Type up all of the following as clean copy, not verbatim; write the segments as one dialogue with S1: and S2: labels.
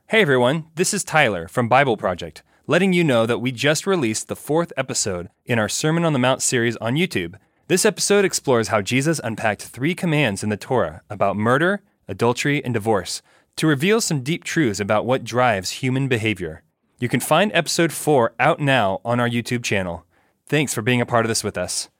S1: Hey everyone, this is Tyler from Bible Project, letting you know that we just released the 4th episode in our Sermon on the Mount series on YouTube. This episode explores how Jesus unpacked 3 commands in the Torah about murder, adultery, and divorce to reveal some deep truths about what drives human behavior. You can find episode 4 out now on our YouTube channel. Thanks for being a part of this with us.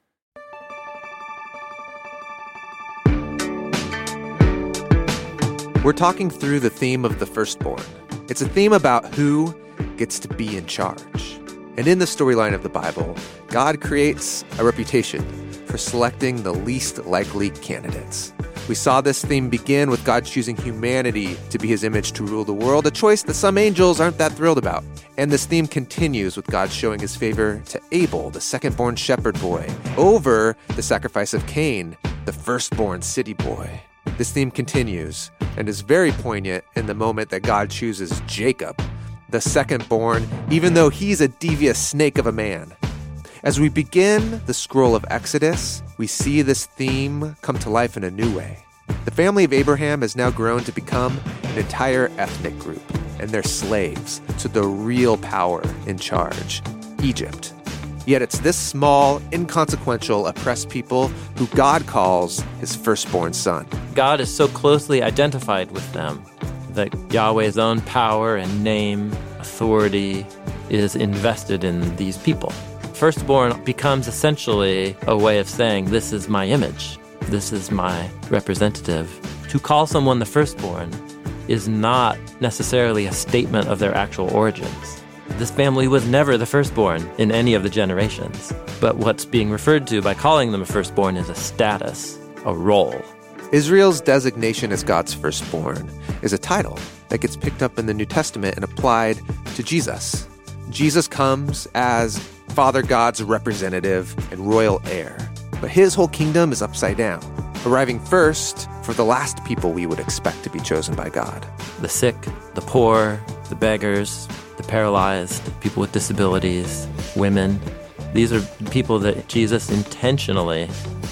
S2: We're talking through the theme of the firstborn. It's a theme about who gets to be in charge. And in the storyline of the Bible, God creates a reputation for selecting the least likely candidates. We saw this theme begin with God choosing humanity to be his image to rule the world, a choice that some angels aren't that thrilled about. And this theme continues with God showing his favor to Abel, the second-born shepherd boy, over the sacrifice of Cain, the firstborn city boy. This theme continues and is very poignant in the moment that God chooses Jacob, the second-born, even though he's a devious snake of a man. As we begin the scroll of Exodus, we see this theme come to life in a new way. The family of Abraham has now grown to become an entire ethnic group, and they're slaves to the real power in charge, Egypt. Yet it's this small, inconsequential, oppressed people who God calls his firstborn son.
S3: God is so closely identified with them that Yahweh's own power and name, authority, is invested in these people. Firstborn becomes essentially a way of saying, this is my image, this is my representative. To call someone the firstborn is not necessarily a statement of their actual origins. This family was never the firstborn in any of the generations. But what's being referred to by calling them a firstborn is a status, a role.
S2: Israel's designation as God's firstborn is a title that gets picked up in the New Testament and applied to Jesus. Jesus comes as Father God's representative and royal heir. But his whole kingdom is upside down, arriving first for the last people we would expect to be chosen by God.
S3: The sick, the poor, the beggars, the paralyzed, people with disabilities, women. These are people that Jesus intentionally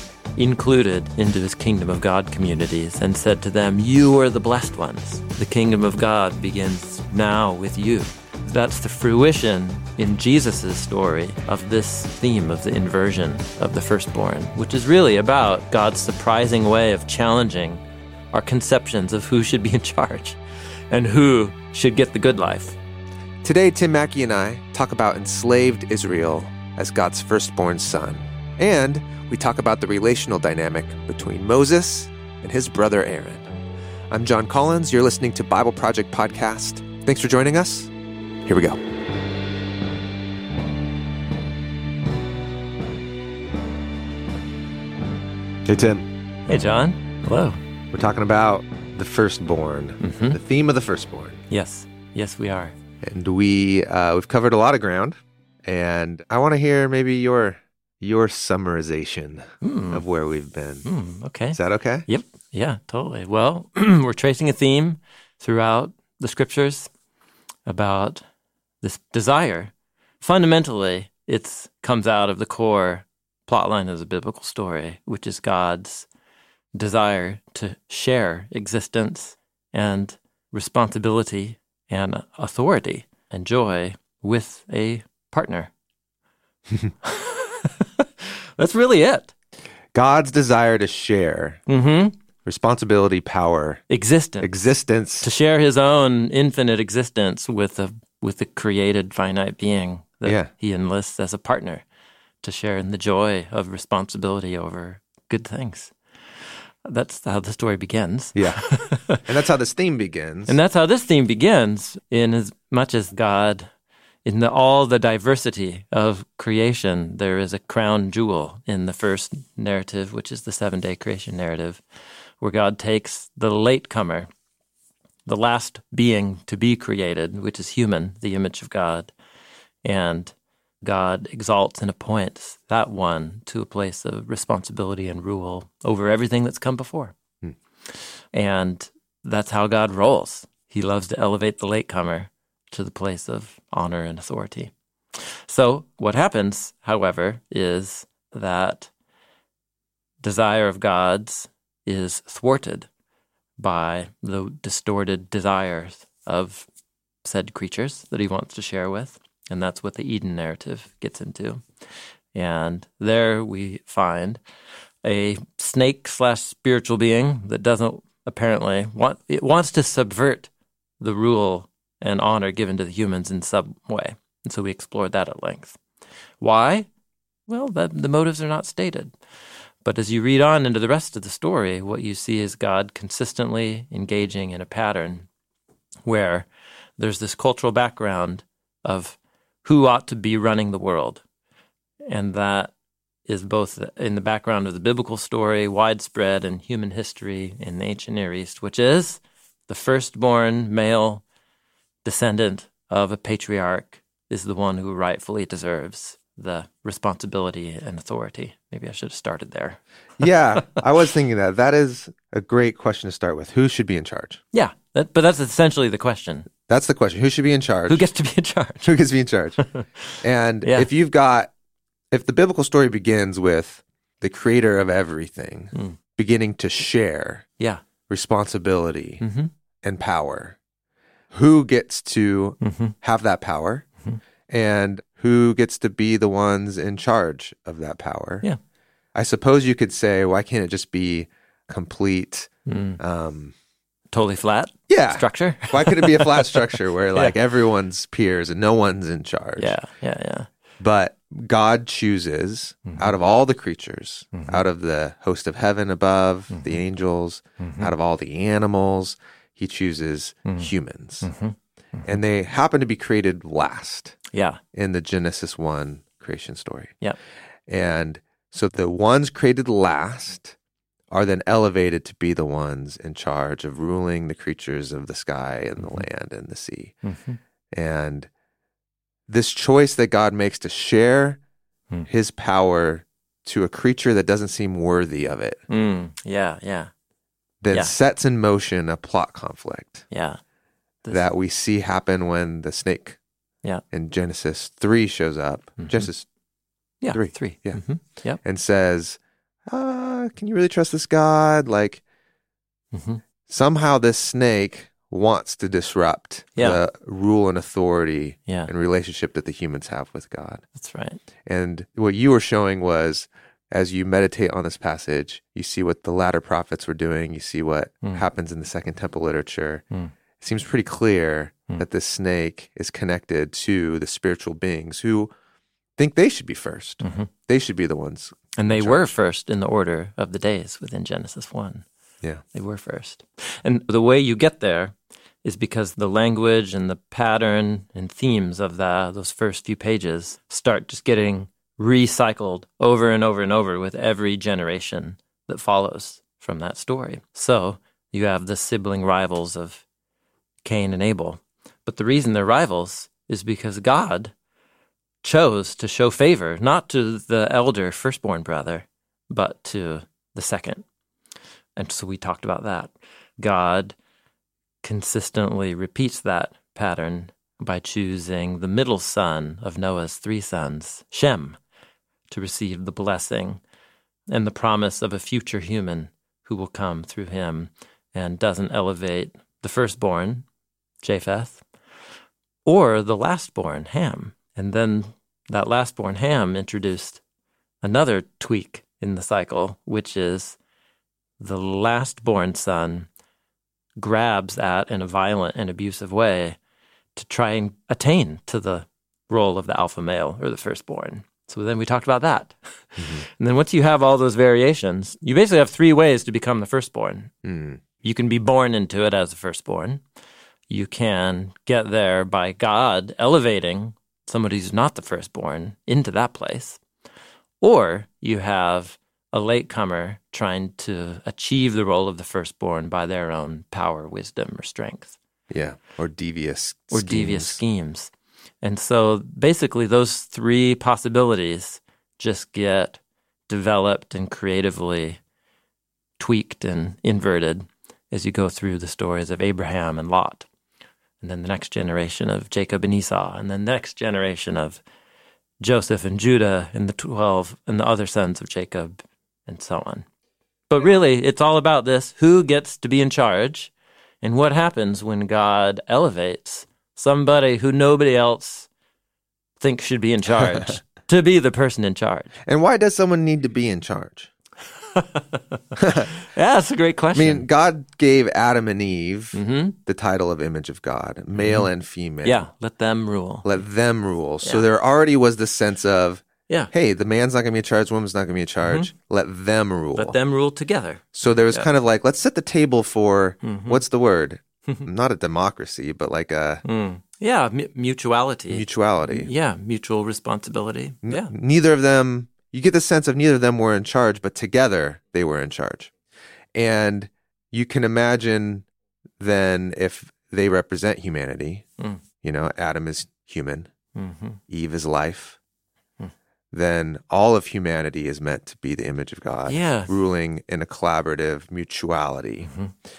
S3: included into his kingdom of God communities and said to them, you are the blessed ones. The kingdom of God begins now with you. That's the fruition in Jesus' story of this theme of the inversion of the firstborn, which is really about God's surprising way of challenging our conceptions of who should be in charge and who should get the good life.
S2: Today, Tim Mackie and I talk about enslaved Israel as God's firstborn son. And we talk about the relational dynamic between Moses and his brother Aaron. I'm John Collins. You're listening to Bible Project Podcast. Thanks for joining us. Here we go. Hey, Tim.
S3: Hey, John. Hello.
S2: We're talking about the firstborn, the theme of the firstborn.
S3: Yes. Yes, we are.
S2: And we've covered a lot of ground, and I want to hear maybe your summarization of where we've been.
S3: Okay.
S2: Is that okay?
S3: Yep. Yeah, totally. Well, we're tracing a theme throughout the scriptures about this desire. Fundamentally, it comes out of the core plotline of the biblical story, which is God's desire to share existence and responsibility and authority and joy with a partner. That's really it.
S2: God's desire to share responsibility, power, existence.
S3: To share his own infinite existence with a created finite being that he enlists as a partner to share in the joy of responsibility over good things. That's how the story begins.
S2: Yeah. And that's how this theme begins.
S3: And that's how this theme begins, in as much as God, in all the diversity of creation, there is a crown jewel in the first narrative, which is the 7-day creation narrative, where God takes the latecomer, the last being to be created, which is human, the image of God, and God exalts and appoints that one to a place of responsibility and rule over everything that's come before. And that's how God rolls. He loves to elevate the latecomer to the place of honor and authority. So what happens, however, is that desire of God's is thwarted by the distorted desires of said creatures that he wants to share with. And that's what the Eden narrative gets into. And there we find a snake/spiritual being that doesn't apparently wants to subvert the rule and honor given to the humans in some way. And so we explored that at length. Why? Well, the motives are not stated. But as you read on into the rest of the story, what you see is God consistently engaging in a pattern where there's this cultural background of who ought to be running the world. And that is both in the background of the biblical story, widespread in human history in the ancient Near East, which is the firstborn male descendant of a patriarch is the one who rightfully deserves the responsibility and authority. Maybe I should have started there.
S2: Yeah, I was thinking that. That is a great question to start with. Who should be in charge?
S3: Yeah, but that's essentially the question.
S2: That's the question. Who should be in charge?
S3: Who gets to be in charge?
S2: Who gets to be in charge? And if the biblical story begins with the creator of everything beginning to share responsibility and power, who gets to have that power and who gets to be the ones in charge of that power?
S3: Yeah.
S2: I suppose you could say, why can't it just be complete...
S3: totally flat structure?
S2: Why could it be a flat structure where everyone's peers and no one's in charge?
S3: Yeah.
S2: But God chooses out of all the creatures, out of the host of heaven above, the angels, out of all the animals, he chooses humans. And they happen to be created last in the Genesis 1 creation story.
S3: Yeah.
S2: And so the ones created last are then elevated to be the ones in charge of ruling the creatures of the sky and the land and the sea. And this choice that God makes to share his power to a creature that doesn't seem worthy of it, then sets in motion a plot conflict that we see happen when the snake in Genesis 3 shows up. Genesis 3. And says, can you really trust this God? Like, somehow this snake wants to disrupt the rule and authority and relationship that the humans have with God.
S3: That's right.
S2: And what you were showing was, as you meditate on this passage, you see what the latter prophets were doing. You see what happens in the Second Temple literature. It seems pretty clear that this snake is connected to the spiritual beings who think they should be first. They should be the ones.
S3: And they were first in the order of the days within Genesis 1.
S2: Yeah.
S3: They were first. And the way you get there is because the language and the pattern and themes of those first few pages start just getting recycled over and over and over with every generation that follows from that story. So you have the sibling rivals of Cain and Abel. But the reason they're rivals is because God chose to show favor, not to the elder firstborn brother, but to the second. And so we talked about that. God consistently repeats that pattern by choosing the middle son of Noah's 3 sons, Shem, to receive the blessing and the promise of a future human who will come through him, and doesn't elevate the firstborn, Japheth, or the lastborn, Ham. And then that lastborn, Ham, introduced another tweak in the cycle, which is the lastborn son grabs at, in a violent and abusive way, to try and attain to the role of the alpha male or the firstborn. So then we talked about that. And then once you have all those variations, you basically have 3 ways to become the firstborn. You can be born into it as a firstborn. You can get there by God elevating somebody who's not the firstborn into that place. Or you have a latecomer trying to achieve the role of the firstborn by their own power, wisdom, or strength.
S2: Yeah, or devious
S3: schemes. And so basically those 3 possibilities just get developed and creatively tweaked and inverted as you go through the stories of Abraham and Lot, and then the next generation of Jacob and Esau, and then the next generation of Joseph and Judah and the 12 and the other sons of Jacob, and so on. But really, it's all about this: who gets to be in charge, and what happens when God elevates somebody who nobody else thinks should be in charge to be the person in charge.
S2: And why does someone need to be in charge?
S3: Yeah, that's a great question.
S2: I mean, God gave Adam and Eve the title of image of God, male and female.
S3: Yeah, let them rule.
S2: Let them rule. So there already was the sense of,
S3: Yeah.
S2: hey, the man's not going to be in charge, the woman's not going to be in charge. Let them rule.
S3: Let them rule together.
S2: So there was kind of like, let's set the table for, what's the word? Not a democracy, but like a
S3: Yeah, mutuality.
S2: mutuality.
S3: Yeah, mutual responsibility. Yeah.
S2: Neither of them, you get the sense of neither of them were in charge, but together they were in charge. And you can imagine then if they represent humanity, you know, Adam is human, Eve is life, then all of humanity is meant to be the image of God, ruling in a collaborative mutuality.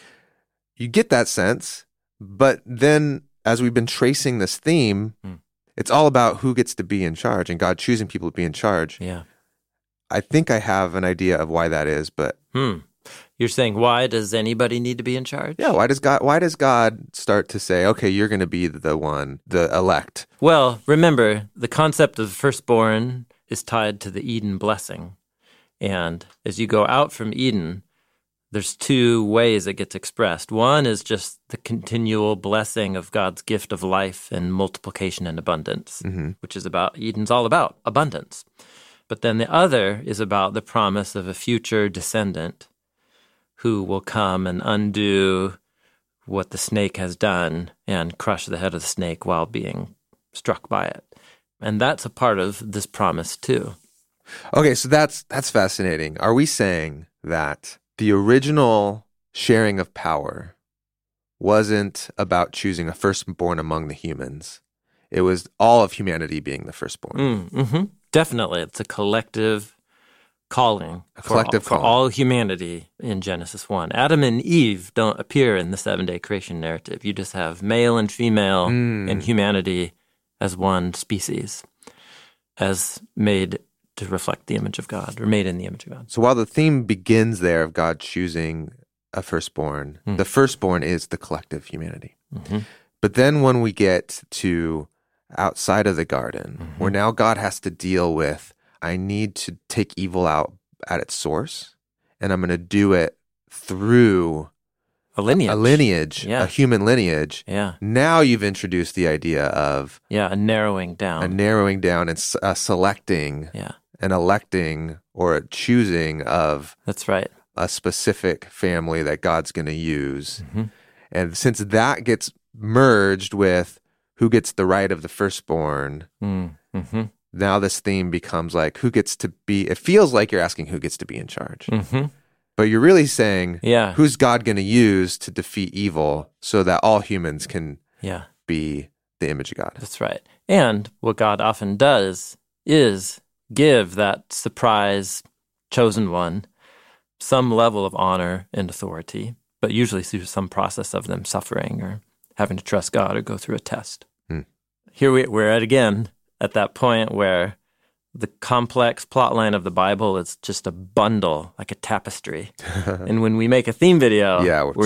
S2: You get that sense, but then as we've been tracing this theme, it's all about who gets to be in charge and God choosing people to be in charge.
S3: Yeah.
S2: I think I have an idea of why that is, but
S3: You're saying, why does anybody need to be in charge?
S2: yeah, why does God start to say, okay, you're going to be the one, the elect?
S3: Well, remember, the concept of firstborn is tied to the Eden blessing. And as you go out from Eden, there's two ways it gets expressed. One is just the continual blessing of God's gift of life and multiplication and abundance, which is about, Eden's all about abundance. But then the other is about the promise of a future descendant who will come and undo what the snake has done and crush the head of the snake while being struck by it. And that's a part of this promise too.
S2: Okay, so that's fascinating. Are we saying that the original sharing of power wasn't about choosing a firstborn among the humans? It was all of humanity being the firstborn.
S3: Definitely. It's a collective calling for all humanity in Genesis 1. Adam and Eve don't appear in the 7-day creation narrative. You just have male and female and humanity as one species, as made to reflect the image of God, or made in the image of God.
S2: So while the theme begins there of God choosing a firstborn, the firstborn is the collective humanity. But then when we get to outside of the garden, where now God has to deal with, I need to take evil out at its source, and I'm going to do it through
S3: a lineage,
S2: a human lineage.
S3: Yeah.
S2: Now you've introduced the idea of
S3: a narrowing down,
S2: and a selecting, an electing or a choosing of.
S3: That's right.
S2: A specific family that God's going to use, and since that gets merged with who gets the right of the firstborn. Now this theme becomes like who gets to be, it feels like you're asking who gets to be in charge. But you're really saying, who's God going to use to defeat evil so that all humans can be the image of God?
S3: That's right. And what God often does is give that surprise chosen one some level of honor and authority, but usually through some process of them suffering or having to trust God or go through a test. Here we're at that point where the complex plot line of the Bible is just a bundle, like a tapestry. And when we make a theme video,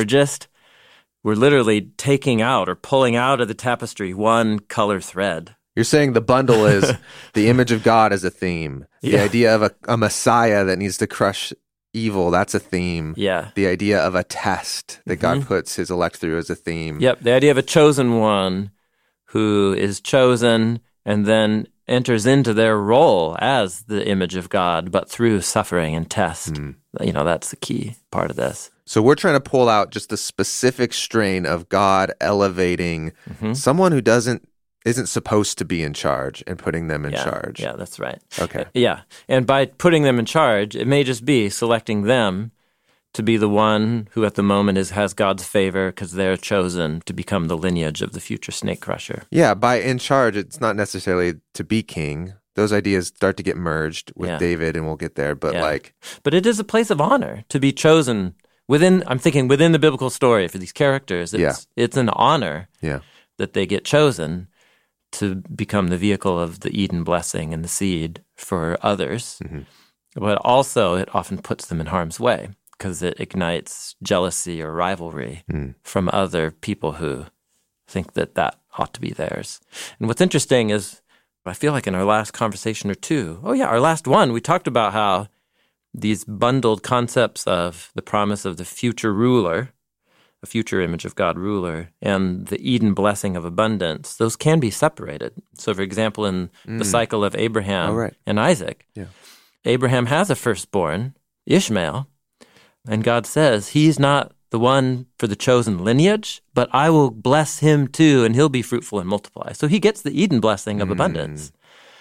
S3: we're literally taking out or pulling out of the tapestry one color thread.
S2: You're saying the bundle is the image of God as a theme. The idea of a Messiah that needs to crush evil, that's a theme. The idea of a test that God puts his elect through as a theme.
S3: The idea of a chosen one who is chosen and then enters into their role as the image of God, but through suffering and test. That's the key part of this.
S2: So we're trying to pull out just a specific strain of God elevating someone who isn't supposed to be in charge and putting them in charge.
S3: Yeah, that's right.
S2: Okay.
S3: And by putting them in charge, it may just be selecting them to be the one who at the moment has God's favor because they're chosen to become the lineage of the future snake crusher.
S2: Yeah, by in charge, it's not necessarily to be king. Those ideas start to get merged with David, and we'll get there. But
S3: but it is a place of honor to be chosen within the biblical story for these characters. It's an honor that they get chosen to become the vehicle of the Eden blessing and the seed for others. But also it often puts them in harm's way, because it ignites jealousy or rivalry from other people who think that that ought to be theirs. And what's interesting is, I feel like in our last conversation or two, our last one, we talked about how these bundled concepts of the promise of the future ruler, a future image of God ruler, and the Eden blessing of abundance, those can be separated. So, for example, in the cycle of Abraham and Isaac, Abraham has a firstborn, Ishmael, and God says he's not the one for the chosen lineage, but I will bless him too, and he'll be fruitful and multiply. So he gets the Eden blessing of abundance.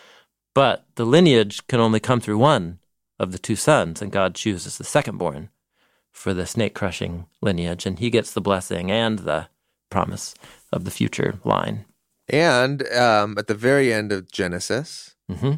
S3: But the lineage can only come through one of the two sons, and God chooses the secondborn for the snake-crushing lineage, and he gets the blessing and the promise of the future line.
S2: And at the very end of Genesis,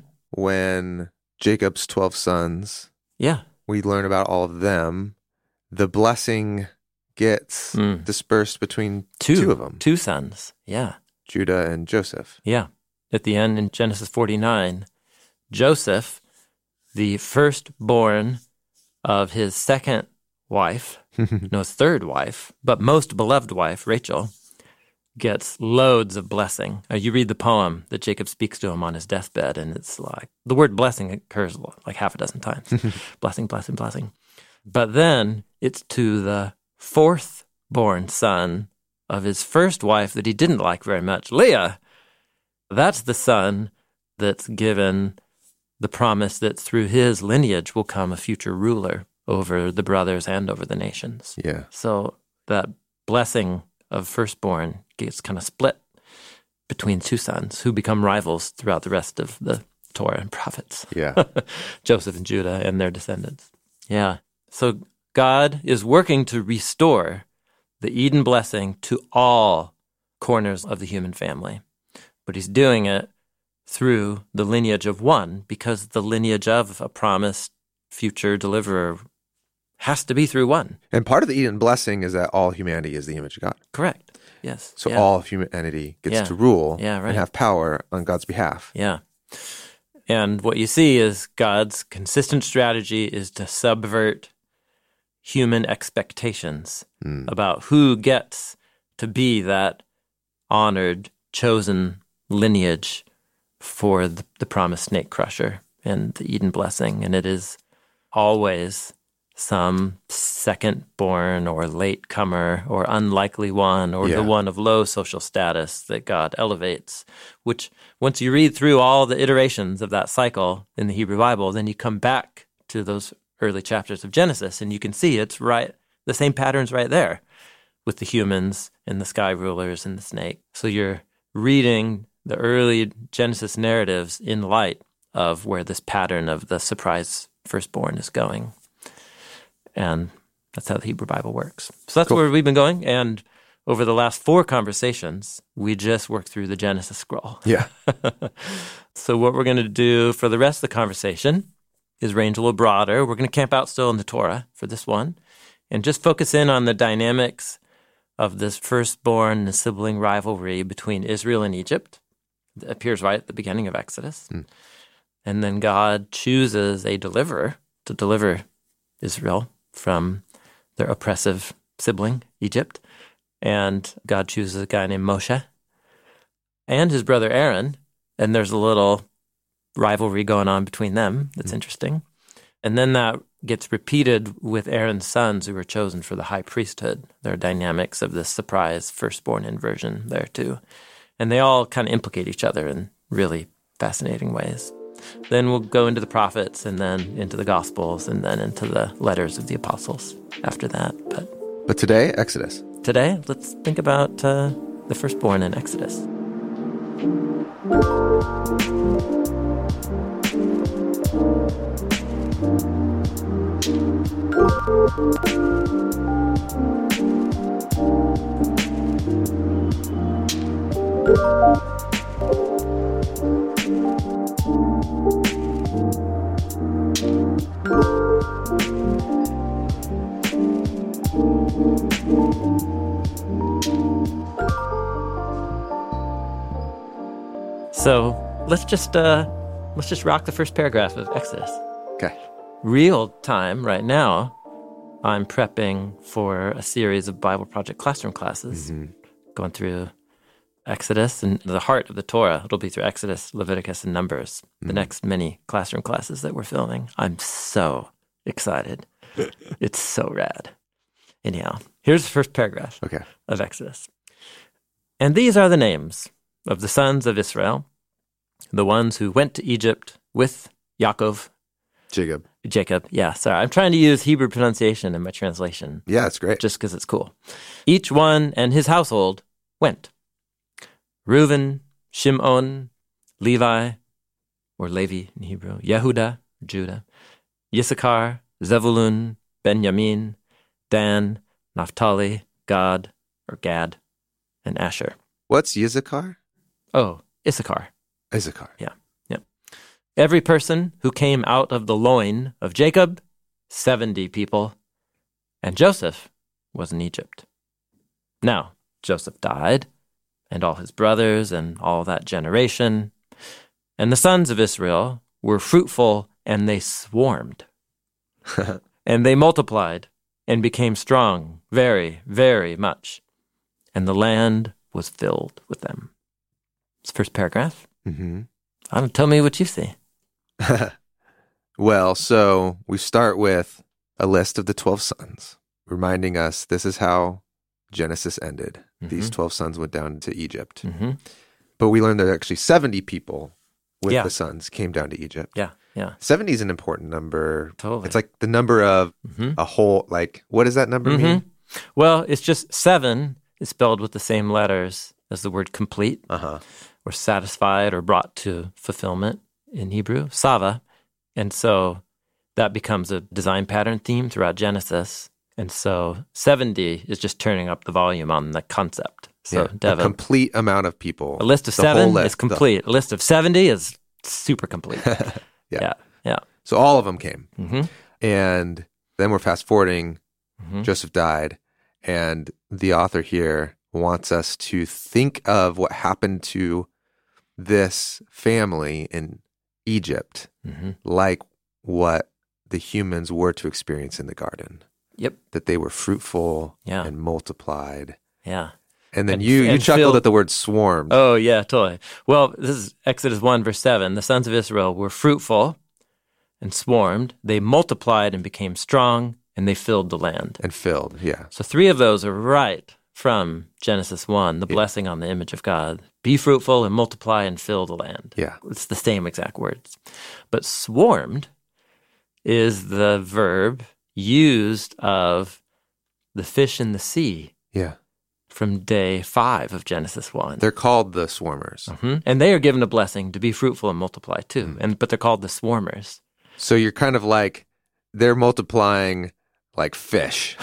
S2: when Jacob's 12 sons, we learn about all of them, the blessing gets dispersed between two of them.
S3: Two sons,
S2: Judah and Joseph.
S3: Yeah. At the end in Genesis 49, Joseph, the firstborn of his second wife, his third wife, but most beloved wife, Rachel, gets loads of blessing. You read the poem that Jacob speaks to him on his deathbed, and it's like, the word blessing occurs like half a dozen times. Blessing, blessing, blessing. But then it's to the fourth-born son of his first wife that he didn't like very much, Leah. That's the son that's given the promise that through his lineage will come a future ruler over the brothers and over the nations.
S2: Yeah.
S3: So that blessing of firstborn gets kind of split between two sons who become rivals throughout the rest of the Torah and prophets.
S2: Yeah.
S3: Joseph and Judah and their descendants. Yeah. So God is working to restore the Eden blessing to all corners of the human family. But he's doing it through the lineage of one, because the lineage of a promised future deliverer has to be through one.
S2: And part of the Eden blessing is that all humanity is the image of God.
S3: Correct. Yes.
S2: So all of humanity gets to rule and have power on God's behalf.
S3: Yeah. And what you see is God's consistent strategy is to subvert human expectations about who gets to be that honored, chosen lineage for the promised snake crusher and the Eden blessing. And it is always some second-born or late-comer or unlikely one or the one of low social status that God elevates, which once you read through all the iterations of that cycle in the Hebrew Bible, then you come back to those early chapters of Genesis and you can see it's right, the same patterns right there with the humans and the sky rulers and the snake. So you're reading the early Genesis narratives in light of where this pattern of the surprise firstborn is going. And that's how the Hebrew Bible works. So that's where we've been going. And over the last 4 conversations, we just worked through the Genesis scroll.
S2: Yeah.
S3: So what we're going to do for the rest of the conversation is range a little broader. We're going to camp out still in the Torah for this one and just focus in on the dynamics of this firstborn and sibling rivalry between Israel and Egypt. It appears right at the beginning of Exodus. And then God chooses a deliverer to deliver Israel from their oppressive sibling, Egypt. And God chooses a guy named Moshe and his brother Aaron. And there's a little rivalry going on between them that's interesting. And then that gets repeated with Aaron's sons who were chosen for the high priesthood. There are dynamics of this surprise firstborn inversion there too. And they all kind of implicate each other in really fascinating ways. Then we'll go into the prophets and then into the Gospels and then into the letters of the apostles after that.
S2: But today, Exodus.
S3: Today, let's think about the firstborn in Exodus. So let's just rock the first paragraph of Exodus.
S2: Okay.
S3: Real time right now, I'm prepping for a series of Bible Project classroom classes, going through Exodus and the heart of the Torah. It'll be through Exodus, Leviticus, and Numbers, the next many classroom classes that we're filming. I'm so excited. It's so rad. Anyhow, here's the first paragraph of Exodus. And these are the names of the sons of Israel, the ones who went to Egypt with Yaakov. Jacob, yeah, sorry. I'm trying to use Hebrew pronunciation in my translation.
S2: Yeah, it's great.
S3: Just because it's cool. Each one and his household went. Reuben, Shimon, Levi, or Levi in Hebrew, Yehuda, Judah, Yissachar, Zebulun, Benjamin, Dan, Naphtali, Gad, or Gad, and Asher.
S2: What's Yissachar?
S3: Oh, Issachar.
S2: Issachar.
S3: Yeah. Every person who came out of the loin of Jacob, 70 people, and Joseph was in Egypt. Now, Joseph died, and all his brothers and all that generation, and the sons of Israel were fruitful, and they swarmed, and they multiplied and became strong very, very much, and the land was filled with them. It's the first paragraph.
S2: Mm-hmm.
S3: Tell me what you see.
S2: Well, so we start with a list of the 12 sons, reminding us this is how Genesis ended. Mm-hmm. These 12 sons went down to Egypt. Mm-hmm. But we learned that actually 70 people with the sons came down to Egypt.
S3: Yeah.
S2: 70 is an important number.
S3: Totally.
S2: It's like the number of a whole, like, what does that number mean?
S3: Well, it's just 7 is spelled with the same letters as the word complete, or satisfied, or brought to fulfillment in Hebrew, Sava. And so that becomes a design pattern theme throughout Genesis. And so 70 is just turning up the volume on the concept. So
S2: a complete amount of people.
S3: A list of 7 is complete. A list of 70 is super complete. Yeah.
S2: So all of them came. Mm-hmm. And then we're fast forwarding. Mm-hmm. Joseph died. And the author here wants us to think of what happened to this family in Egypt, like what the humans were to experience in the garden.
S3: Yep.
S2: That they were fruitful and multiplied.
S3: Yeah.
S2: And then you chuckled at the word swarmed.
S3: Oh, yeah, totally. Well, this is Exodus 1, verse 7. The sons of Israel were fruitful and swarmed. They multiplied and became strong, and they filled the land.
S2: And filled, yeah.
S3: So 3 of those are right from Genesis 1, the blessing on the image of God. Be fruitful and multiply and fill the land.
S2: Yeah.
S3: It's the same exact words. But swarmed is the verb used of the fish in the sea.
S2: Yeah.
S3: From day 5 of Genesis 1.
S2: They're called the swarmers.
S3: Mm-hmm. And they are given a blessing to be fruitful and multiply too. But they're called the swarmers.
S2: So you're kind of like, they're multiplying like fish.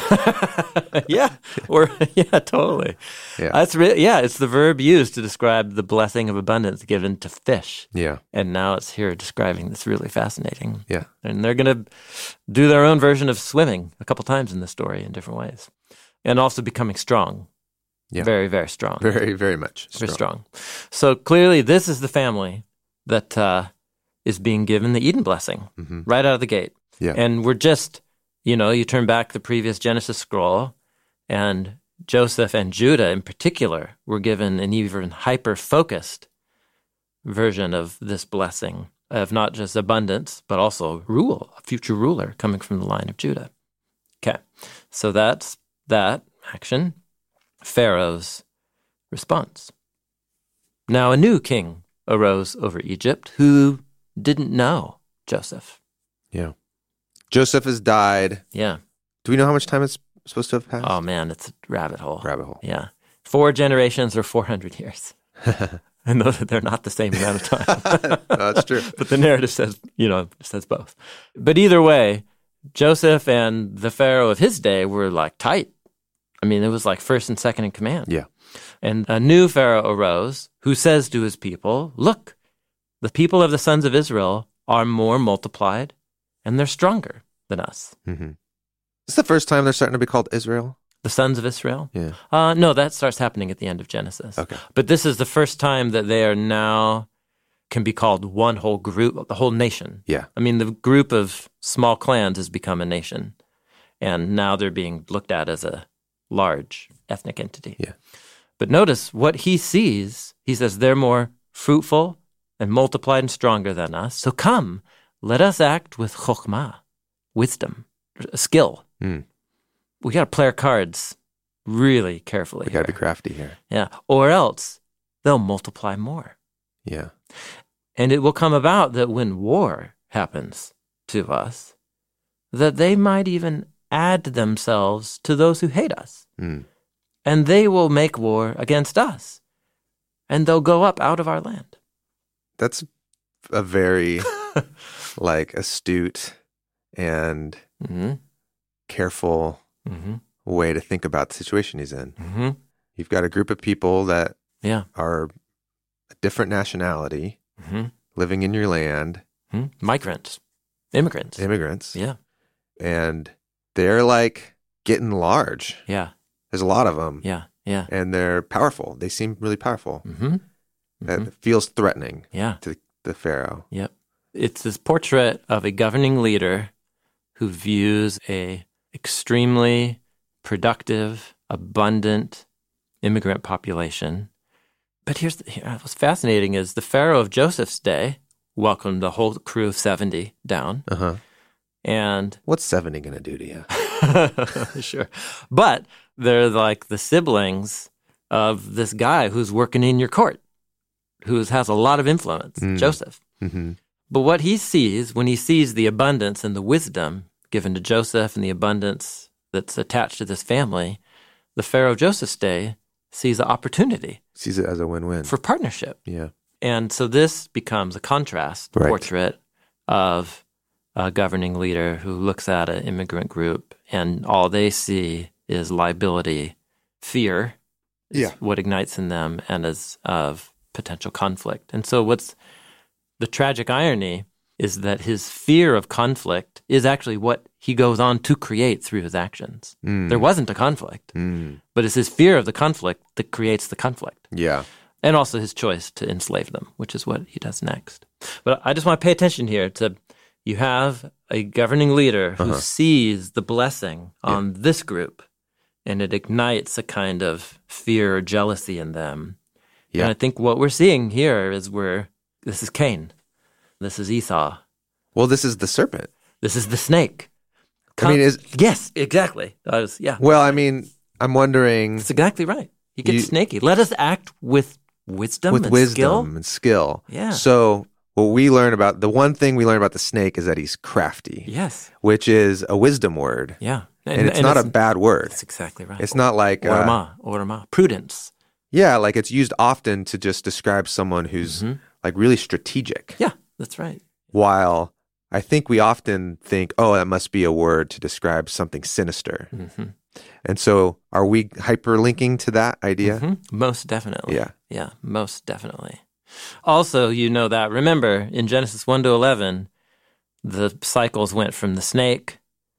S3: Yeah. Totally.
S2: Yeah.
S3: That's it's the verb used to describe the blessing of abundance given to fish.
S2: Yeah.
S3: And now it's here describing this really fascinating.
S2: Yeah.
S3: And they're going to do their own version of swimming a couple times in the story in different ways. And also becoming strong. Yeah. Very, very strong.
S2: Very, very much strong.
S3: Very strong. So clearly this is the family that is being given the Eden blessing right out of the gate.
S2: Yeah.
S3: And we're just, you turn back the previous Genesis scroll, and Joseph and Judah in particular were given an even hyper-focused version of this blessing of not just abundance, but also rule, a future ruler coming from the line of Judah. Okay, so that's that action. Pharaoh's response. Now a new king arose over Egypt who didn't know Joseph.
S2: Yeah. Joseph has died.
S3: Yeah.
S2: Do we know how much time it's supposed to have passed?
S3: Oh, man, it's a rabbit hole.
S2: Rabbit hole.
S3: Yeah. 4 generations or 400 years. And they're not the same amount of time.
S2: No, that's true.
S3: But the narrative says, says both. But either way, Joseph and the Pharaoh of his day were like tight. I mean, it was like first and second in command.
S2: Yeah.
S3: And a new Pharaoh arose who says to his people, look, the people of the sons of Israel are more multiplied and they're stronger than us.
S2: Mm-hmm. Is this the first time they're starting to be called Israel?
S3: The sons of Israel?
S2: Yeah.
S3: No, that starts happening at the end of Genesis.
S2: Okay.
S3: But this is the first time that they are now can be called one whole group, the whole nation.
S2: Yeah.
S3: I mean, the group of small clans has become a nation. And now they're being looked at as a large ethnic entity.
S2: Yeah.
S3: But notice what he sees. He says, they're more fruitful and multiplied and stronger than us. So come, let us act with chokhmah, wisdom, skill. We got to play our cards really carefully.
S2: We got to be crafty here.
S3: Yeah. Or else they'll multiply more.
S2: Yeah.
S3: And it will come about that when war happens to us, that they might even add themselves to those who hate us. And they will make war against us. And they'll go up out of our land.
S2: That's a very astute and careful way to think about the situation he's in. You've got a group of people that are a different nationality living in your land.
S3: Migrants. Immigrants. Yeah.
S2: And they're getting large.
S3: Yeah.
S2: There's a lot of them.
S3: Yeah. Yeah.
S2: And they're powerful. They seem really powerful. That feels threatening to the Pharaoh.
S3: Yep. It's this portrait of a governing leader who views a extremely productive, abundant immigrant population. But what's fascinating is the Pharaoh of Joseph's day welcomed the whole crew of 70 down. And
S2: what's 70 going to do to you?
S3: Sure. But they're like the siblings of this guy who's working in your court, who has a lot of influence, Joseph. But what he sees when he sees the abundance and the wisdom given to Joseph and the abundance that's attached to this family, the Pharaoh of Joseph's day sees an opportunity.
S2: Sees it as a win-win.
S3: For partnership.
S2: Yeah.
S3: And so this becomes a contrast portrait of a governing leader who looks at an immigrant group and all they see is liability, fear, is what ignites in them and is of potential conflict. And so what's the tragic irony is that his fear of conflict is actually what he goes on to create through his actions. There wasn't a conflict, but it's his fear of the conflict that creates the conflict.
S2: Yeah.
S3: And also his choice to enslave them, which is what he does next. But I just want to pay attention here to, you have a governing leader who sees the blessing on this group, and it ignites a kind of fear or jealousy in them. Yeah. And I think what we're seeing here is this is Cain. This is Esau.
S2: Well, this is the serpent.
S3: This is the snake. Yes, exactly.
S2: Well, I'm wondering.
S3: That's exactly right. He gets snaky. Let us act with wisdom and
S2: skill.
S3: Yeah.
S2: So what the one thing we learn about the snake is that he's crafty.
S3: Yes.
S2: Which is a wisdom word.
S3: Yeah.
S2: And it's not a bad word.
S3: That's exactly right.
S2: It's not like
S3: orma, prudence.
S2: Yeah, it's used often to just describe someone who's really strategic.
S3: Yeah, that's right.
S2: While I think we often think, that must be a word to describe something sinister. And so are we hyperlinking to that idea?
S3: Most definitely.
S2: Yeah.
S3: Yeah, most definitely. Also, that, remember, in Genesis 1-11, the cycles went from the snake,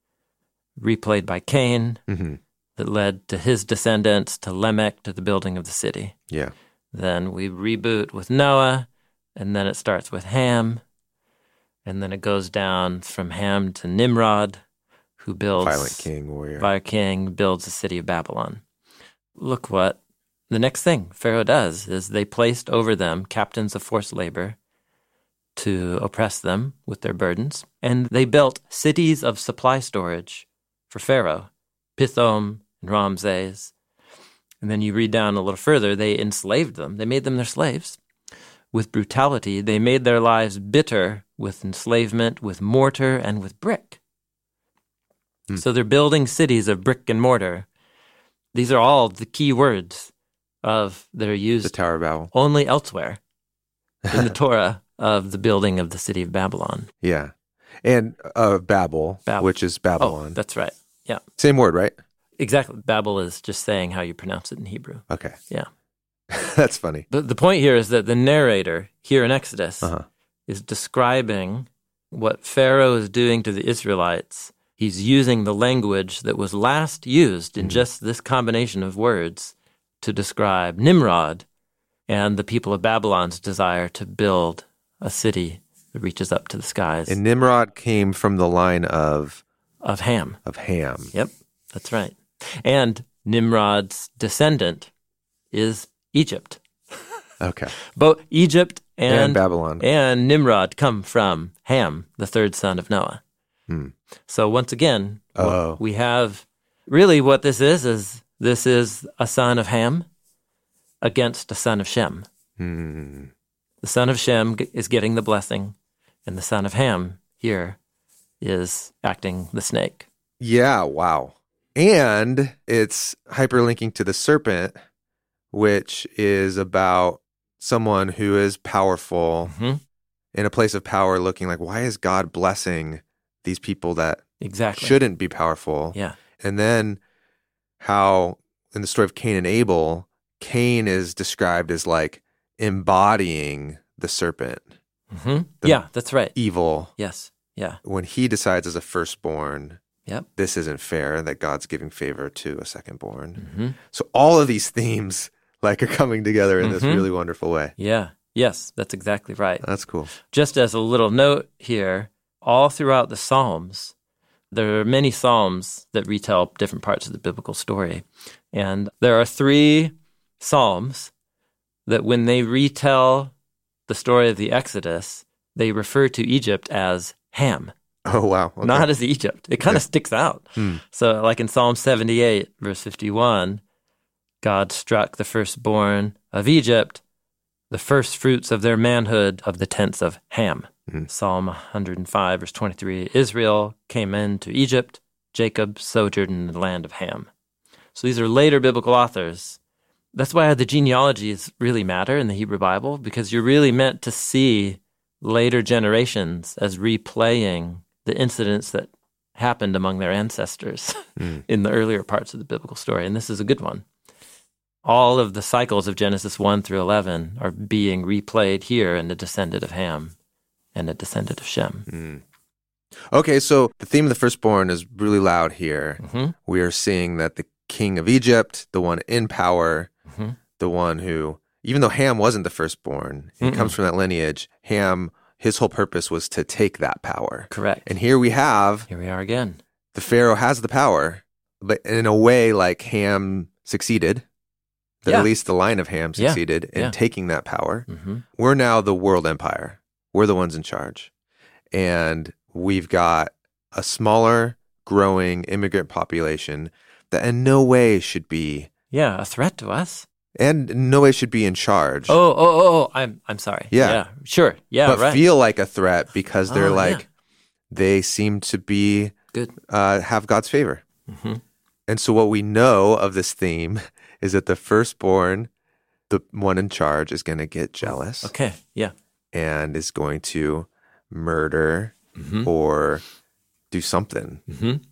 S3: replayed by Cain, that led to his descendants, to Lamech, to the building of the city.
S2: Yeah.
S3: Then we reboot with Noah, and then it starts with Ham, and then it goes down from Ham to Nimrod, who builds...
S2: Violent king, warrior.
S3: Violent king, builds the city of Babylon. Look what the next thing Pharaoh does is they placed over them captains of forced labor to oppress them with their burdens, and they built cities of supply storage for Pharaoh, Pithom and Ramses. And then you read down a little further, they enslaved them. They made them their slaves. With brutality, they made their lives bitter with enslavement, with mortar, and with brick. So they're building cities of brick and mortar. These are all the key words that are used
S2: the Tower of Babel.
S3: Only elsewhere in the Torah of the building of the city of Babylon.
S2: Yeah. And Babel, which is Babylon.
S3: Oh, that's right. Yeah.
S2: Same word, right?
S3: Exactly. Babel is just saying how you pronounce it in Hebrew.
S2: Okay.
S3: Yeah.
S2: That's funny.
S3: But the point here is that the narrator here in Exodus is describing what Pharaoh is doing to the Israelites. He's using the language that was last used in just this combination of words to describe Nimrod and the people of Babylon's desire to build a city that reaches up to the skies.
S2: And Nimrod came from the line of
S3: Ham.
S2: Of Ham.
S3: Yep, that's right. And Nimrod's descendant is Egypt.
S2: Okay.
S3: Both Egypt
S2: And Babylon.
S3: and Nimrod come from Ham, the third son of Noah. So once again, we have really what this is this is a son of Ham against a son of Shem. The son of Shem is getting the blessing, and the son of Ham here is acting the snake.
S2: Yeah, wow. And it's hyperlinking to the serpent, which is about someone who is powerful in a place of power, looking like, why is God blessing these people that
S3: Exactly
S2: shouldn't be powerful?
S3: Yeah.
S2: And then how in the story of Cain and Abel, Cain is described as like embodying the serpent.
S3: Yeah, that's right.
S2: Evil.
S3: Yes. Yeah.
S2: When he decides as a firstborn,
S3: Yep.
S2: this isn't fair, that God's giving favor to a secondborn. So all of these themes like are coming together in this really wonderful way.
S3: Yeah. Yes, that's exactly right.
S2: That's cool.
S3: Just as a little note here, all throughout the Psalms, there are many Psalms that retell different parts of the biblical story. And there are 3 Psalms that when they retell the story of the Exodus, they refer to Egypt as Ham.
S2: Oh, wow. Okay.
S3: Not as Egypt. It kind of sticks out. So like in Psalm 78, verse 51, God struck the firstborn of Egypt, the first fruits of their manhood of the tents of Ham. Psalm 105, verse 23, Israel came into Egypt, Jacob sojourned in the land of Ham. So these are later biblical authors. That's why the genealogies really matter in the Hebrew Bible, because you're really meant to see later generations as replaying the incidents that happened among their ancestors in the earlier parts of the biblical story. And this is a good one. All of the cycles of Genesis 1 through 11 are being replayed here in the descendant of Ham and a descendant of Shem.
S2: Okay, so the theme of the firstborn is really loud here. We are seeing that the king of Egypt, the one in power, the one who, even though Ham wasn't the firstborn, he comes from that lineage, Ham, his whole purpose was to take that power.
S3: Correct.
S2: And here we are
S3: again.
S2: The Pharaoh has the power, but in a way like Ham succeeded, that at least the line of Ham succeeded in taking that power. We're now the world empire. We're the ones in charge. And we've got a smaller, growing immigrant population that in no way should be...
S3: a threat to us.
S2: And in no way should be in charge.
S3: I'm sorry.
S2: Yeah.
S3: Sure. Yeah,
S2: but
S3: right.
S2: feel like a threat because they're they seem to be...
S3: Good.
S2: Have God's favor. And so what we know of this theme is that the firstborn, the one in charge, is going to get jealous.
S3: Okay, yeah.
S2: And is going to murder or do something.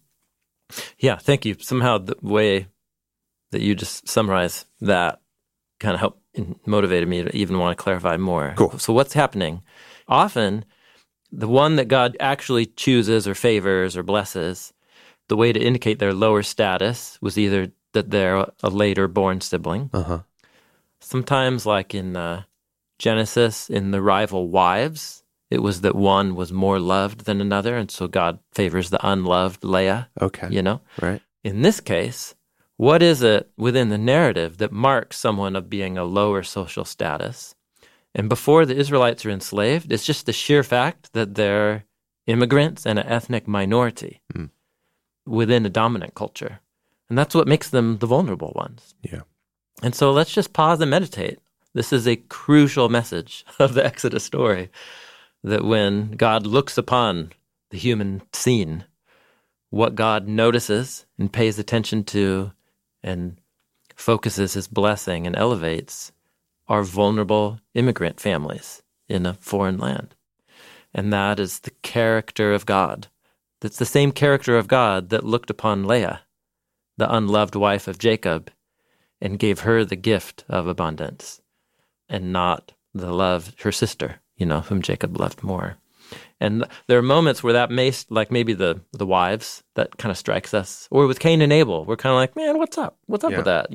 S3: Yeah, thank you. Somehow the way that you just summarize that kind of helped motivated me to even want to clarify more.
S2: Cool.
S3: So what's happening? Often, the one that God actually chooses or favors or blesses, the way to indicate their lower status was either that they're a later born sibling. Sometimes, like in Genesis, in the rival wives, it was that one was more loved than another, and so God favors the unloved Leah.
S2: Okay. Right.
S3: In this case, what is it within the narrative that marks someone of being a lower social status? And before the Israelites are enslaved, it's just the sheer fact that they're immigrants and an ethnic minority within a dominant culture. And that's what makes them the vulnerable ones.
S2: Yeah.
S3: And so let's just pause and meditate. This is a crucial message of the Exodus story, that when God looks upon the human scene, what God notices and pays attention to and focuses his blessing and elevates are vulnerable immigrant families in a foreign land. And that is the character of God. That's the same character of God that looked upon Leah, the unloved wife of Jacob, and gave her the gift of abundance, and not the love, her sister, whom Jacob loved more. And there are moments where that may, like maybe the wives, that kind of strikes us. Or with Cain and Abel, we're kind of like, man, what's up? What's up with that,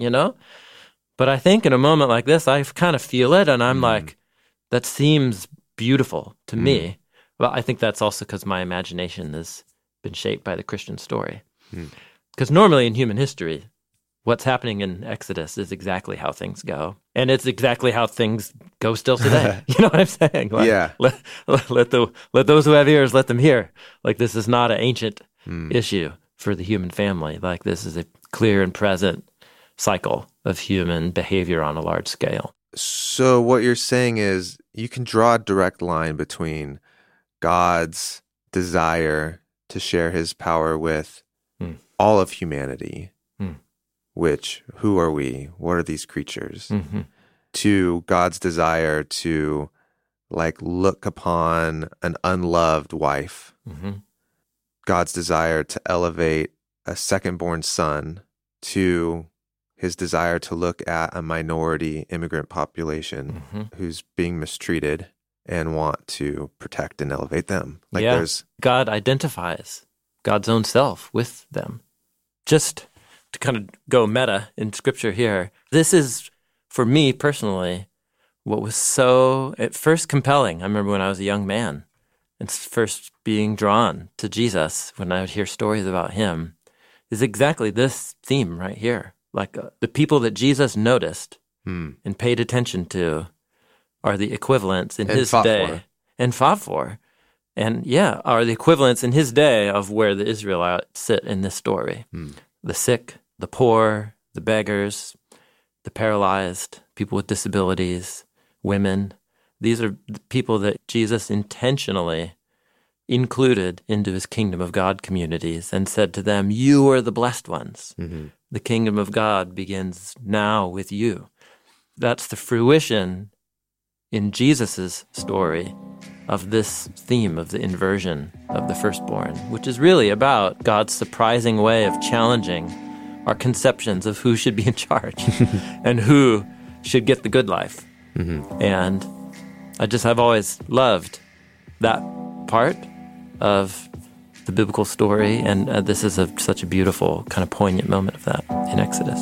S3: But I think in a moment like this, I kind of feel it, and I'm like, that seems beautiful to me. Well, I think that's also because my imagination has been shaped by the Christian story. Because normally in human history, what's happening in Exodus is exactly how things go. And it's exactly how things go still today. You know what I'm saying? Like,
S2: Yeah.
S3: Let those who have ears, let them hear. Like, this is not an ancient issue for the human family. Like, this is a clear and present cycle of human behavior on a large scale.
S2: So what you're saying is you can draw a direct line between God's desire to share his power with all of humanity, which, who are we? What are these creatures?
S3: Mm-hmm.
S2: To God's desire to like look upon an unloved wife, God's desire to elevate a second-born son, to his desire to look at a minority immigrant population who's being mistreated and want to protect and elevate them. Like there's
S3: God identifies God's own self with them. Just to kind of go meta in Scripture here, this is, for me personally, what was so at first compelling. I remember when I was a young man and first being drawn to Jesus, when I would hear stories about him, is exactly this theme right here. Like the people that Jesus noticed and paid attention to are the equivalents in his day. And fought for. And are the equivalents in his day of where the Israelites sit in this story. The sick, the poor, the beggars, the paralyzed, people with disabilities, women. These are the people that Jesus intentionally included into his kingdom of God communities and said to them, you are the blessed ones. The kingdom of God begins now with you. That's the fruition in Jesus's story of this theme of the inversion of the firstborn, which is really about God's surprising way of challenging our conceptions of who should be in charge and who should get the good life. And I've always loved that part of the biblical story, and this is such a beautiful, kind of poignant moment of that in Exodus.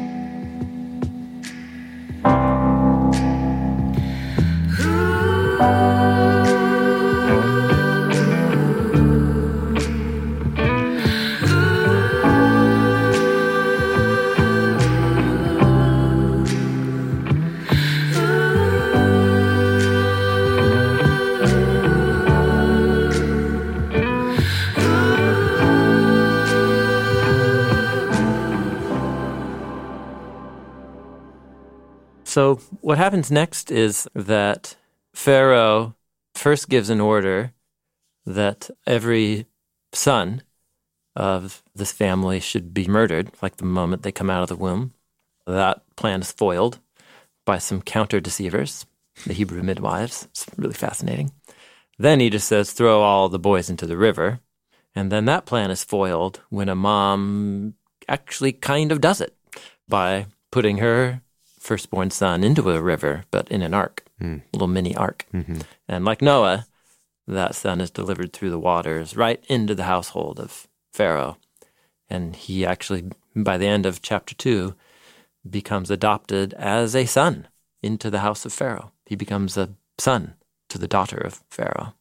S3: So what happens next is that Pharaoh first gives an order that every son of this family should be murdered, like the moment they come out of the womb. That plan is foiled by some counter-deceivers, the Hebrew midwives. It's really fascinating. Then he just says, throw all the boys into the river. And then that plan is foiled when a mom actually kind of does it by putting her firstborn son into a river, but in an ark, a little mini ark. And like Noah, that son is delivered through the waters right into the household of Pharaoh. And he actually, by the end of chapter 2, becomes adopted as a son into the house of Pharaoh. He becomes a son to the daughter of Pharaoh.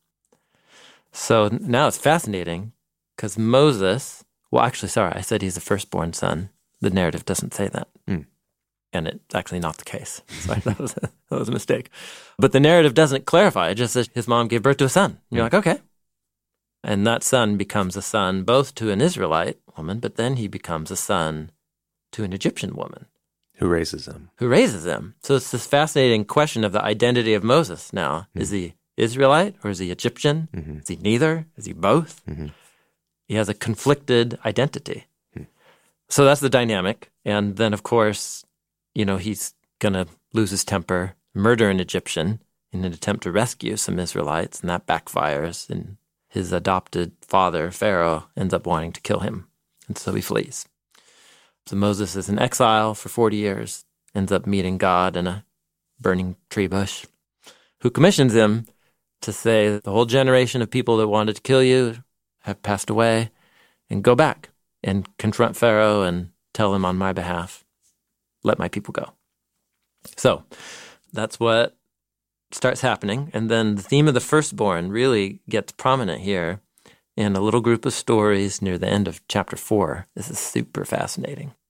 S3: So now it's fascinating because Moses, I said he's the firstborn son. The narrative doesn't say that. And it's actually not the case. Sorry, that was a mistake. But the narrative doesn't clarify. It just says his mom gave birth to a son. And you're like, okay. And that son becomes a son both to an Israelite woman, but then he becomes a son to an Egyptian woman.
S2: Who raises him.
S3: So it's this fascinating question of the identity of Moses now. Is he Israelite or is he Egyptian? Is he neither? Is he both? He has a conflicted identity. So that's the dynamic. And then, of course, he's going to lose his temper, murder an Egyptian in an attempt to rescue some Israelites, and that backfires, and his adopted father, Pharaoh, ends up wanting to kill him, and so he flees. So Moses is in exile for 40 years, ends up meeting God in a burning tree bush, who commissions him to say, the whole generation of people that wanted to kill you have passed away, and go back and confront Pharaoh and tell him on my behalf, let my people go. So that's what starts happening. And then the theme of the firstborn really gets prominent here in a little group of stories near the end of chapter 4. This is super fascinating.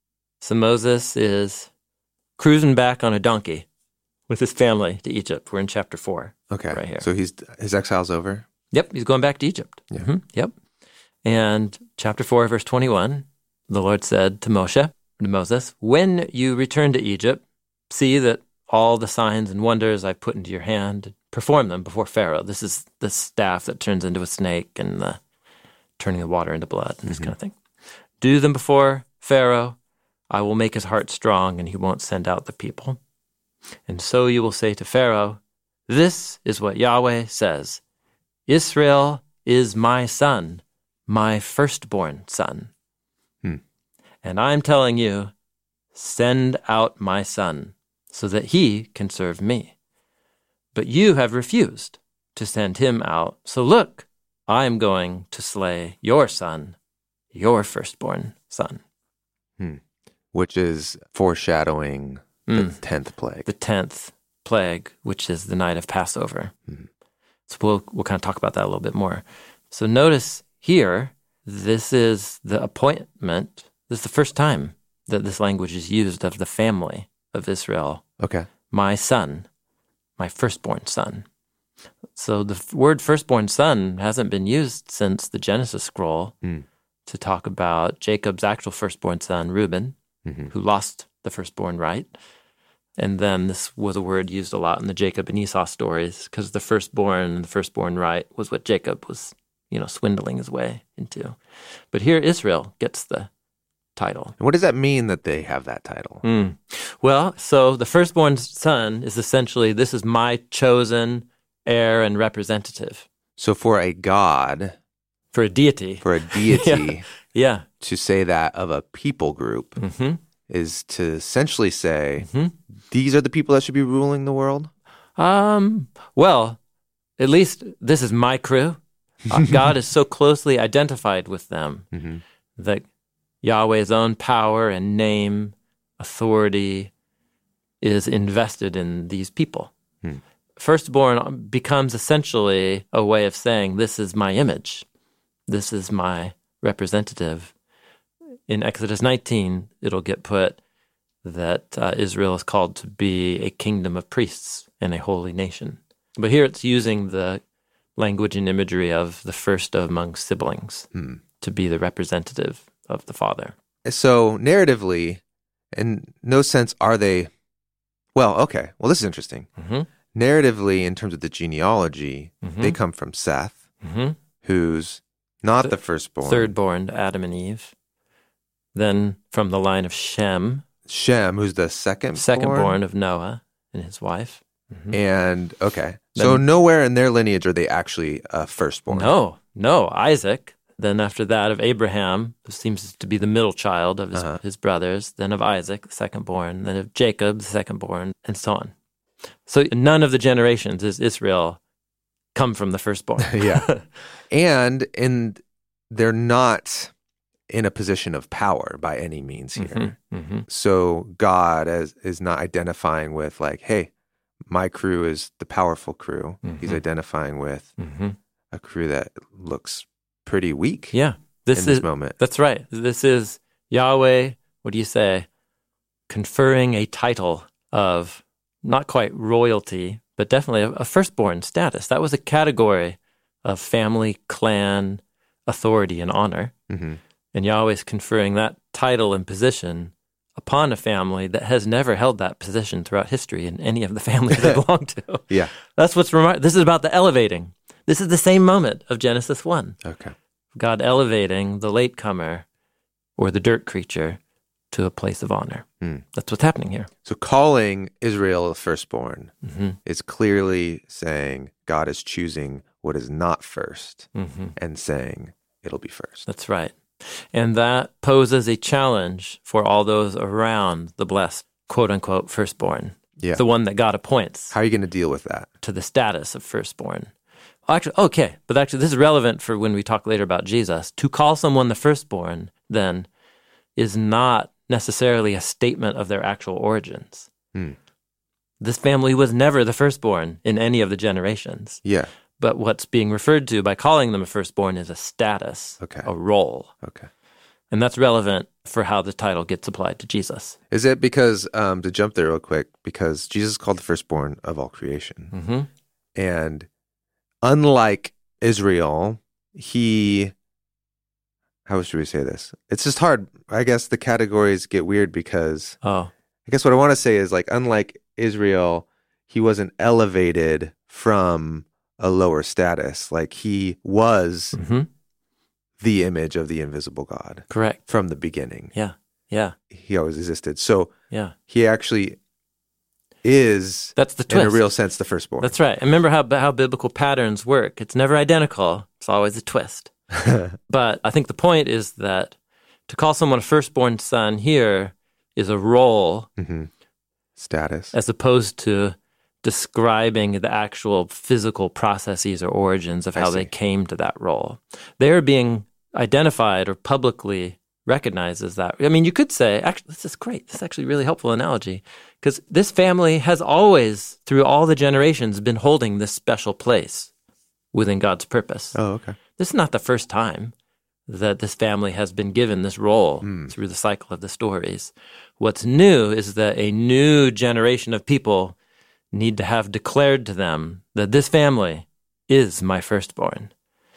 S3: So Moses is cruising back on a donkey with his family to Egypt. We're in chapter 4.
S2: Okay.
S3: Right here.
S2: So his exile's over?
S3: Yep, he's going back to Egypt.
S2: Yeah.
S3: Yep. And chapter 4, verse 21, the Lord said to Moses, when you return to Egypt, see that all the signs and wonders I put into your hand, perform them before Pharaoh. This is the staff that turns into a snake and the turning the water into blood and this kind of thing. Do them before Pharaoh. I will make his heart strong and he won't send out the people. And so you will say to Pharaoh, this is what Yahweh says. Israel is my son, my firstborn son. And I'm telling you, send out my son so that he can serve me. But you have refused to send him out. So look, I'm going to slay your son, your firstborn son.
S2: Which is foreshadowing the 10th plague.
S3: The 10th plague, which is the night of Passover. So we'll kind of talk about that a little bit more. So notice here, this is the appointment. This is the first time that this language is used of the family of Israel.
S2: Okay.
S3: My son, my firstborn son. So the word firstborn son hasn't been used since the Genesis scroll to talk about Jacob's actual firstborn son, Reuben, who lost the firstborn right. And then this was a word used a lot in the Jacob and Esau stories because the firstborn right was what Jacob was, swindling his way into. But here Israel gets the title.
S2: And what does that mean that they have that title?
S3: Well, so the firstborn son is essentially, this is my chosen heir and representative.
S2: So for a god,
S3: for a deity,
S2: yeah, to say that of a people group is to essentially say, these are the people that should be ruling the world?
S3: Well, at least this is my crew. God is so closely identified with them that Yahweh's own power and name, authority is invested in these people. Firstborn becomes essentially a way of saying, this is my image. This is my representative. In Exodus 19, it'll get put that Israel is called to be a kingdom of priests and a holy nation. But here it's using the language and imagery of the first among siblings to be the representative of the father.
S2: So narratively, in no sense are they, this is interesting. Narratively, in terms of the genealogy, they come from Seth, who's not the firstborn.
S3: Thirdborn to Adam and Eve. Then from the line of Shem,
S2: who's the secondborn
S3: of Noah and his wife.
S2: And, so nowhere in their lineage are they actually firstborn.
S3: No, Isaac. Then after that of Abraham, who seems to be the middle child of his brothers, then of Isaac, the secondborn, then of Jacob, the secondborn, and so on. So none of the generations is Israel come from the firstborn.
S2: And they're not in a position of power by any means here. So God is not identifying with like, hey, my crew is the powerful crew. He's identifying with a crew that looks pretty weak in this moment.
S3: That's right. This is Yahweh, what do you say, conferring a title of not quite royalty, but definitely a firstborn status. That was a category of family, clan, authority, and honor. And Yahweh's conferring that title and position upon a family that has never held that position throughout history in any of the families they belong to. That's what's remarkable. This is about the elevating. This is the same moment of Genesis 1. God elevating the latecomer or the dirt creature to a place of honor. That's what's happening here.
S2: So calling Israel the firstborn is clearly saying God is choosing what is not first and saying it'll be first.
S3: That's right. And that poses a challenge for all those around the blessed, quote-unquote, firstborn, the one that God appoints.
S2: How are you going to deal with that?
S3: To the status of firstborn. Actually, this is relevant for when we talk later about Jesus. To call someone the firstborn, then, is not necessarily a statement of their actual origins. This family was never the firstborn in any of the generations. But what's being referred to by calling them a firstborn is a status, a role. And that's relevant for how the title gets applied to Jesus.
S2: Is it because, to jump there real quick, because Jesus is called the firstborn of all creation.
S3: Mm-hmm.
S2: And unlike Israel, how should we say this? It's just hard. I guess the categories get weird because I guess what I want to say is, like, unlike Israel, he wasn't elevated from a lower status. Like, he was the image of the invisible God.
S3: Correct.
S2: From the beginning.
S3: Yeah. Yeah.
S2: He always existed. So
S3: yeah,
S2: he actually is,
S3: that's the twist.
S2: In a real sense, the firstborn.
S3: That's right. And remember how biblical patterns work. It's never identical. It's always a twist. But I think the point is that to call someone a firstborn son here is a role.
S2: Status.
S3: As opposed to describing the actual physical processes or origins of how they came to that role. They're being identified or publicly recognized as that. I mean, you could say, actually, this is great. This is actually a really helpful analogy, because this family has always, through all the generations, been holding this special place within God's purpose.
S2: Oh, okay.
S3: This is not the first time that this family has been given this role through the cycle of the stories. What's new is that a new generation of people need to have declared to them that this family is my firstborn.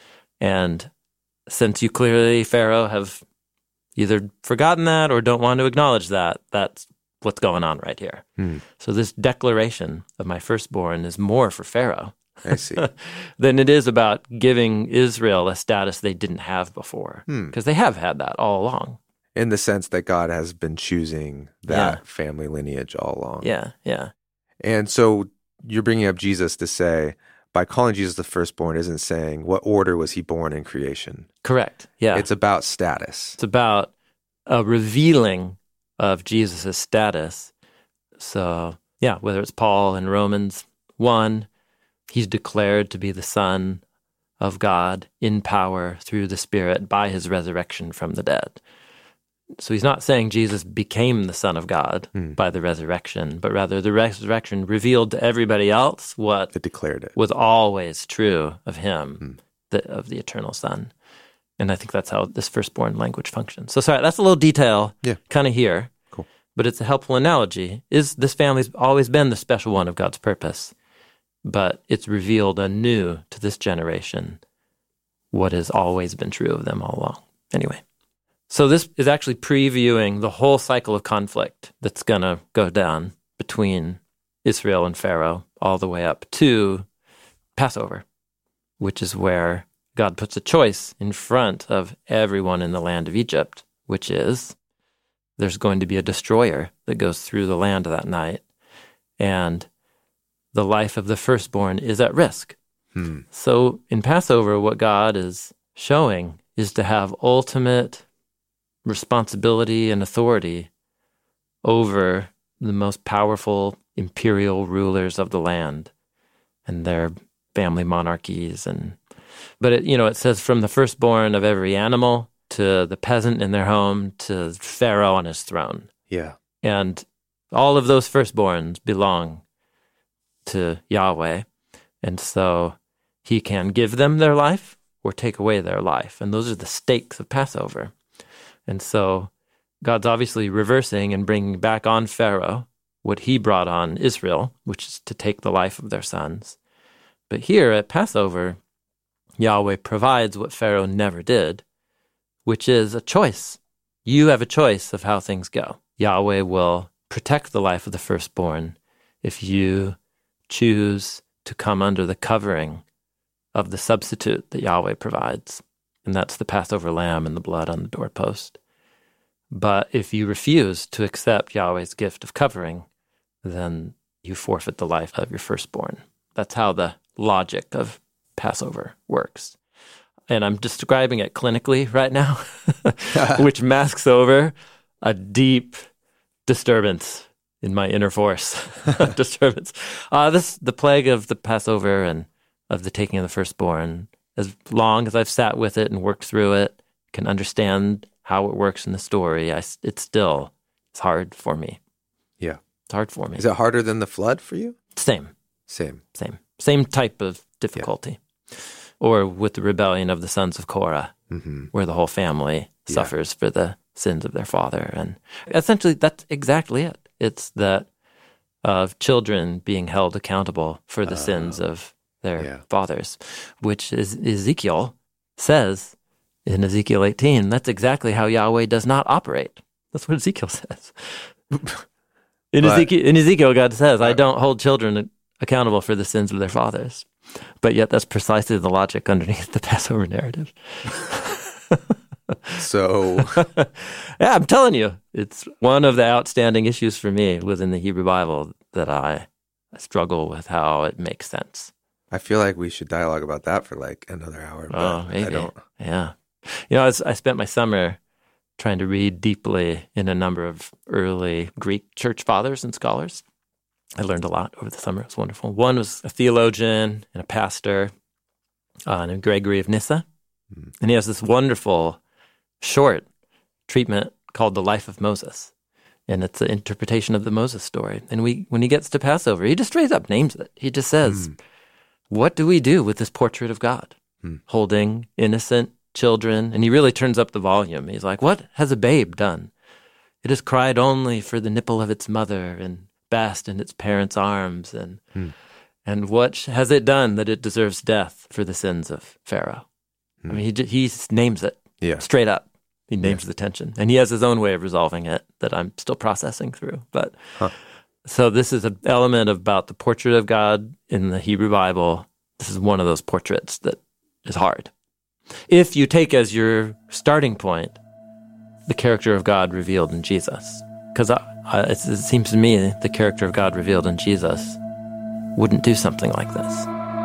S3: And since you clearly, Pharaoh, have either forgotten that or don't want to acknowledge that, that's what's going on right here. So this declaration of my firstborn is more for Pharaoh
S2: I see.
S3: than it is about giving Israel a status they didn't have before, because they have had that all along.
S2: In the sense that God has been choosing that family lineage all along.
S3: Yeah, yeah.
S2: And so you're bringing up Jesus to say, by calling Jesus the firstborn isn't saying what order was he born in creation.
S3: Correct, yeah.
S2: It's about status.
S3: It's about a revealing of Jesus' status. So, yeah, whether it's Paul in Romans 1, he's declared to be the Son of God in power through the Spirit by his resurrection from the dead. So he's not saying Jesus became the Son of God by the resurrection, but rather the resurrection revealed to everybody else what
S2: it declared it
S3: was always true of him, of the eternal Son. And I think that's how this firstborn language functions. So sorry, that's a little detail kind of here,
S2: cool.
S3: But it's a helpful analogy. This family's always been the special one of God's purpose, but it's revealed anew to this generation what has always been true of them all along. Anyway. So this is actually previewing the whole cycle of conflict that's going to go down between Israel and Pharaoh all the way up to Passover, which is where God puts a choice in front of everyone in the land of Egypt, which is there's going to be a destroyer that goes through the land that night, and the life of the firstborn is at risk. So in Passover, what God is showing is to have ultimate responsibility and authority over the most powerful imperial rulers of the land and their family monarchies. But it says from the firstborn of every animal to the peasant in their home to Pharaoh on his throne.
S2: Yeah.
S3: And all of those firstborns belong to Yahweh. And so he can give them their life or take away their life. And those are the stakes of Passover. And so God's obviously reversing and bringing back on Pharaoh what he brought on Israel, which is to take the life of their sons. But here at Passover, Yahweh provides what Pharaoh never did, which is a choice. You have a choice of how things go. Yahweh will protect the life of the firstborn if you choose to come under the covering of the substitute that Yahweh provides. And that's the Passover lamb and the blood on the doorpost. But if you refuse to accept Yahweh's gift of covering, then you forfeit the life of your firstborn. That's how the logic of Passover works. And I'm describing it clinically right now, which masks over a disturbance in my inner force. Disturbance. The plague of the Passover and of the taking of the firstborn, as long as I've sat with it and worked through it, can understand how it works in the story, it's hard for me.
S2: Yeah.
S3: It's hard for me.
S2: Is it harder than the flood for you?
S3: Same.
S2: Same.
S3: Same type of difficulty. or with the rebellion of the sons of Korah, where the whole family suffers for the sins of their father. And essentially, that's exactly it. It's that of children being held accountable for the sins of their fathers, which is Ezekiel says in Ezekiel 18, that's exactly how Yahweh does not operate. That's what Ezekiel says. In Ezekiel, God says, I don't hold children accountable for the sins of their fathers. But yet that's precisely the logic underneath the Passover narrative.
S2: So,
S3: yeah, I'm telling you, it's one of the outstanding issues for me within the Hebrew Bible that I struggle with how it makes sense.
S2: I feel like we should dialogue about that for like another hour. But
S3: Oh, maybe.
S2: I don't.
S3: Yeah. I spent my summer trying to read deeply in a number of early Greek church fathers and scholars. I learned a lot over the summer. It was wonderful. One was a theologian and a pastor named Gregory of Nyssa. And he has this wonderful short treatment called The Life of Moses. And it's an interpretation of the Moses story. And when he gets to Passover, he just straight up names it. He just says, what do we do with this portrait of God? Holding innocent children. And he really turns up the volume. He's like, what has a babe done? It has cried only for the nipple of its mother and basked in its parents' arms. And what has it done that it deserves death for the sins of Pharaoh? I mean, he names it straight up. He names the tension. And he has his own way of resolving it that I'm still processing through. But so this is an element about the portrait of God in the Hebrew Bible. This is one of those portraits that is hard. If you take as your starting point the character of God revealed in Jesus, because it seems to me the character of God revealed in Jesus wouldn't do something like this.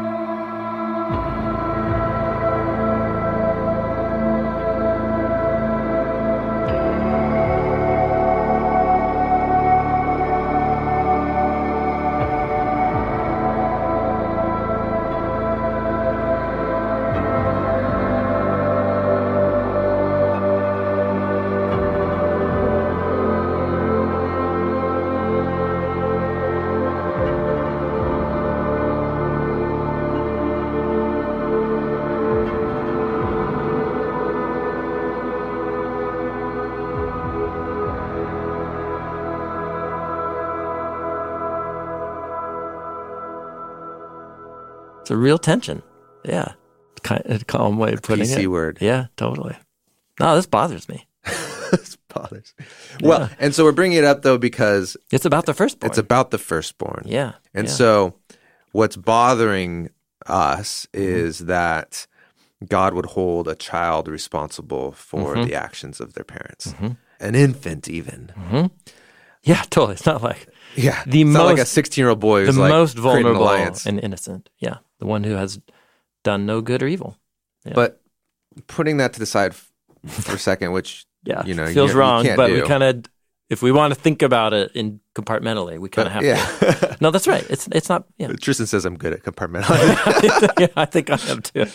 S3: It's a real tension. Yeah. A calm way of putting it.
S2: PC word.
S3: Yeah, totally. No, this bothers me.
S2: This bothers. Well, and so we're bringing it up, though, because
S3: it's about the firstborn.
S2: It's about the firstborn.
S3: Yeah.
S2: And so what's bothering us is that God would hold a child responsible for the actions of their parents. An infant, even.
S3: Yeah, totally. It's not like...
S2: Yeah, it's not like a 16-year-old boy who's
S3: the
S2: like
S3: most vulnerable
S2: alliance.
S3: and innocent. Yeah, the one who has done no good or evil. Yeah.
S2: But putting that to the side for a second, which
S3: feels wrong, but
S2: do.
S3: We kind of, if we want to think about it in compartmentally, we kind of have to. No, that's right. It's not. Yeah.
S2: Tristan says I'm good at compartmentalizing.
S3: Yeah, I think I am too.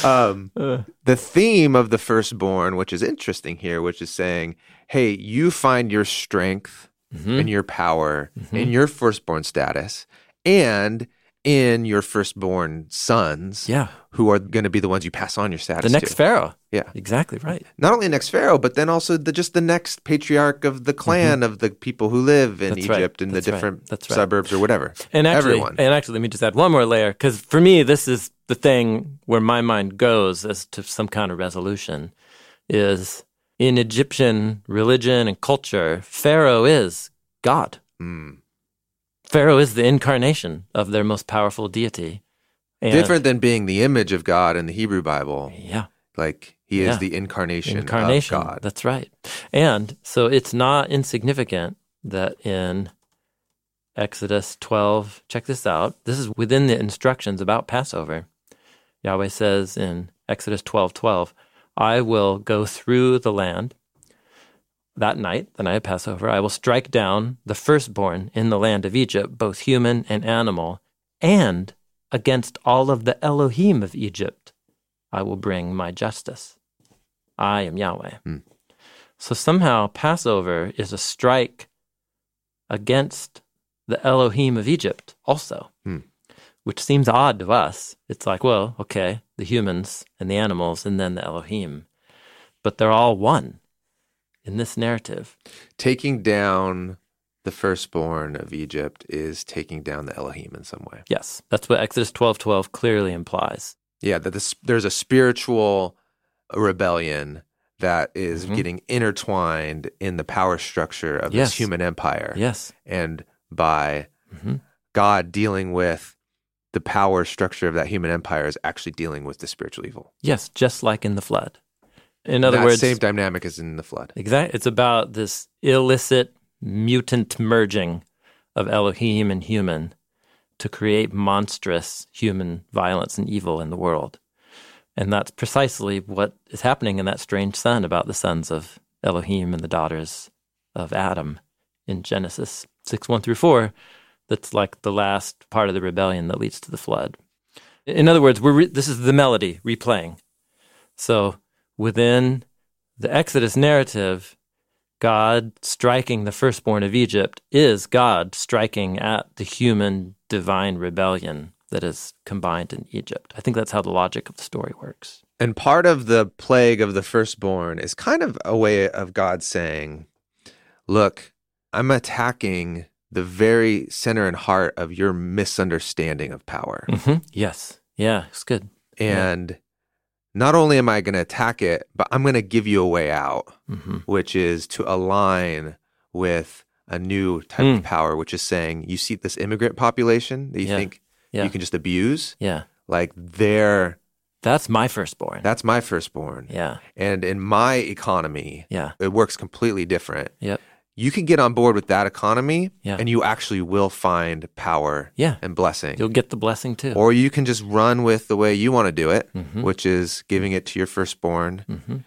S2: The theme of the firstborn, which is interesting here, which is saying, hey, you find your strength and your power in your firstborn status and in your firstborn sons who are going to be the ones you pass on your status to.
S3: The next Pharaoh.
S2: Yeah.
S3: Exactly right.
S2: Not only the next Pharaoh, but then also the next patriarch of the clan of the people who live in Egypt and the different suburbs or whatever.
S3: And actually,
S2: everyone.
S3: let me just add one more layer, because for me, this is the thing where my mind goes as to some kind of resolution, is in Egyptian religion and culture, Pharaoh is God. Pharaoh is the incarnation of their most powerful deity. And
S2: different than being the image of God in the Hebrew Bible.
S3: Yeah.
S2: Like he is the incarnation of God.
S3: That's right. And so it's not insignificant that in Exodus 12, check this out. This is within the instructions about Passover. Yahweh says in Exodus 12:12, I will go through the land that night, the night of Passover. I will strike down the firstborn in the land of Egypt, both human and animal, and against all of the Elohim of Egypt, I will bring my justice. I am Yahweh. So somehow Passover is a strike against the Elohim of Egypt also, which seems odd to us. It's like, well, okay, the humans and the animals and then the Elohim. But they're all one in this narrative.
S2: Taking down the firstborn of Egypt is taking down the Elohim in some way.
S3: Yes, that's what Exodus 12:12 clearly implies.
S2: Yeah, that there's a spiritual rebellion that is getting intertwined in the power structure of this human empire.
S3: Yes.
S2: And by God dealing with the power structure of that human empire is actually dealing with the spiritual evil.
S3: Yes, just like in the flood. In other
S2: that
S3: words,
S2: same dynamic is in the flood.
S3: Exactly. It's about this illicit, mutant merging of Elohim and human to create monstrous human violence and evil in the world. And that's precisely what is happening in that strange son about the sons of Elohim and the daughters of Adam in Genesis 6:1-4. That's like the last part of the rebellion that leads to the flood. In other words, this is the melody replaying. So within the Exodus narrative, God striking the firstborn of Egypt is God striking at the human divine rebellion that is combined in Egypt. I think that's how the logic of the story works.
S2: And part of the plague of the firstborn is kind of a way of God saying, look, I'm attacking the very center and heart of your misunderstanding of power.
S3: Yes. Yeah, it's good.
S2: And not only am I going to attack it, but I'm going to give you a way out, which is to align with a new type of power, which is saying, you see this immigrant population that you think you can just abuse?
S3: Yeah.
S2: Like
S3: that's my firstborn.
S2: That's my firstborn.
S3: Yeah.
S2: And in my economy, it works completely different.
S3: Yep.
S2: You can get on board with that economy,
S3: Yeah.
S2: and you actually will find power and blessing.
S3: You'll get the blessing too.
S2: Or you can just run with the way you want to do it, which is giving it to your firstborn.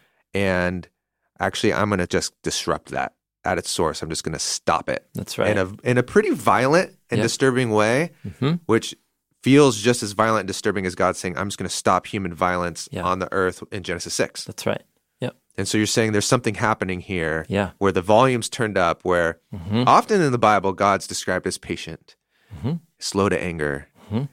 S2: And actually, I'm going to just disrupt that at its source. I'm just going to stop it.
S3: That's right.
S2: In a pretty violent and disturbing way, which feels just as violent and disturbing as God saying, I'm just going to stop human violence on the earth in Genesis 6.
S3: That's right. Yep.
S2: And so you're saying there's something happening here
S3: Yeah.
S2: where the volume's turned up, where often in the Bible, God's described as patient, slow to anger,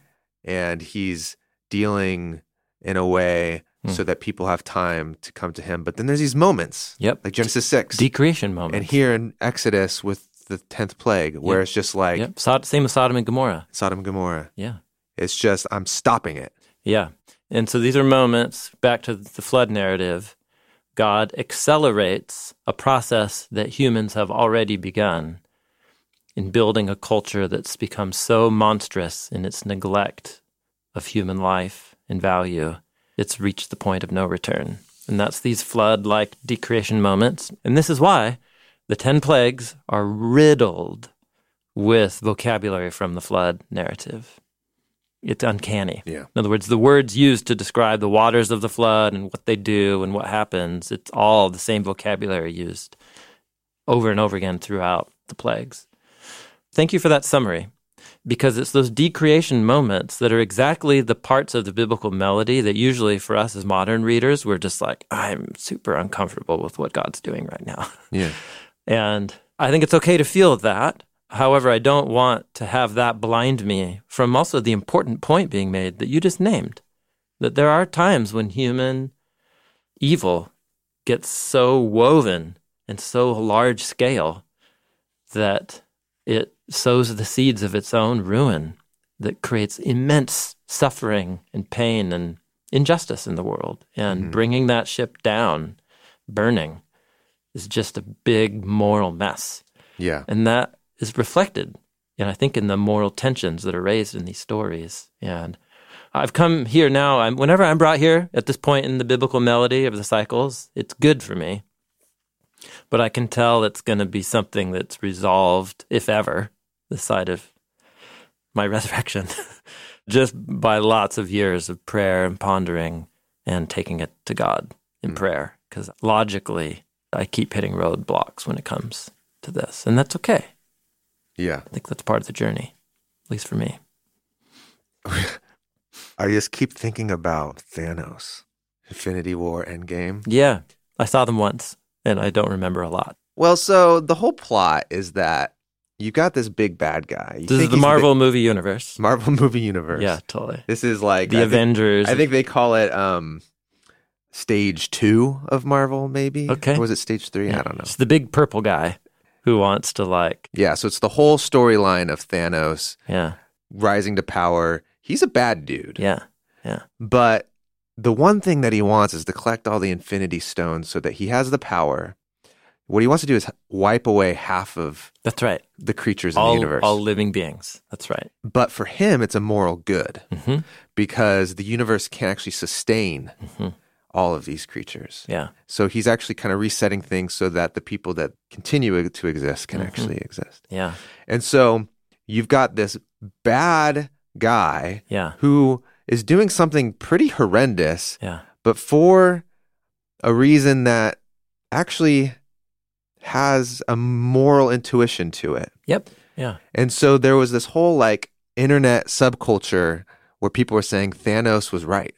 S2: and he's dealing in a way so that people have time to come to him. But then there's these moments, like Genesis 6.
S3: Decreation moments.
S2: And here in Exodus with the 10th plague, where it's just like...
S3: Same with Sodom and Gomorrah.
S2: Sodom and Gomorrah.
S3: Yeah.
S2: It's just, I'm stopping it.
S3: Yeah. And so these are moments, back to the flood narrative, God accelerates a process that humans have already begun in building a culture that's become so monstrous in its neglect of human life and value, it's reached the point of no return. And that's these flood-like decreation moments. And this is why the 10 plagues are riddled with vocabulary from the flood narrative. It's uncanny.
S2: Yeah.
S3: In other words, the words used to describe the waters of the flood and what they do and what happens, it's all the same vocabulary used over and over again throughout the plagues. Thank you for that summary, because it's those decreation moments that are exactly the parts of the biblical melody that usually for us as modern readers, we're just like, I'm super uncomfortable with what God's doing right now.
S2: Yeah.
S3: And I think it's okay to feel that. However, I don't want to have that blind me from also the important point being made that you just named, that there are times when human evil gets so woven and so large scale that it sows the seeds of its own ruin that creates immense suffering and pain and injustice in the world. And bringing that ship down, burning, is just a big moral mess.
S2: Yeah.
S3: And that is reflected, I think, in the moral tensions that are raised in these stories. And I've come here now, whenever I'm brought here at this point in the biblical melody of the cycles, it's good for me. But I can tell it's going to be something that's resolved, if ever, this side of my resurrection, just by lots of years of prayer and pondering and taking it to God in prayer. Because logically, I keep hitting roadblocks when it comes to this, and that's okay.
S2: Yeah.
S3: I think that's part of the journey, at least for me.
S2: I just keep thinking about Thanos, Infinity War, Endgame.
S3: Yeah, I saw them once, and I don't remember a lot.
S2: Well, so the whole plot is that you've got this big bad guy. You
S3: This
S2: think
S3: is the
S2: he's
S3: Marvel movie universe.
S2: Marvel movie universe.
S3: Yeah, totally.
S2: This is like
S3: The Avengers.
S2: I think they call it stage 2 of Marvel, maybe.
S3: Okay.
S2: Or was it stage 3?
S3: Yeah.
S2: I don't know.
S3: It's the big purple guy who wants to
S2: Yeah, so it's the whole storyline of Thanos
S3: yeah,
S2: rising to power. He's a bad dude.
S3: yeah, yeah.
S2: But the one thing that he wants is to collect all the Infinity Stones so that he has the power. What he wants to do is wipe away half of
S3: That's right.
S2: the creatures in the universe.
S3: All living beings. That's right.
S2: But for him, it's a moral good
S3: Mm-hmm.
S2: because the universe can't actually sustain
S3: Mm-hmm.
S2: all of these creatures.
S3: Yeah.
S2: So he's actually kind of resetting things so that the people that continue to exist can actually exist.
S3: Yeah.
S2: And so you've got this bad guy
S3: Yeah.
S2: who is doing something pretty horrendous,
S3: Yeah.
S2: but for a reason that actually has a moral intuition to it.
S3: Yep. Yeah.
S2: And so there was this whole like internet subculture where people were saying Thanos was right.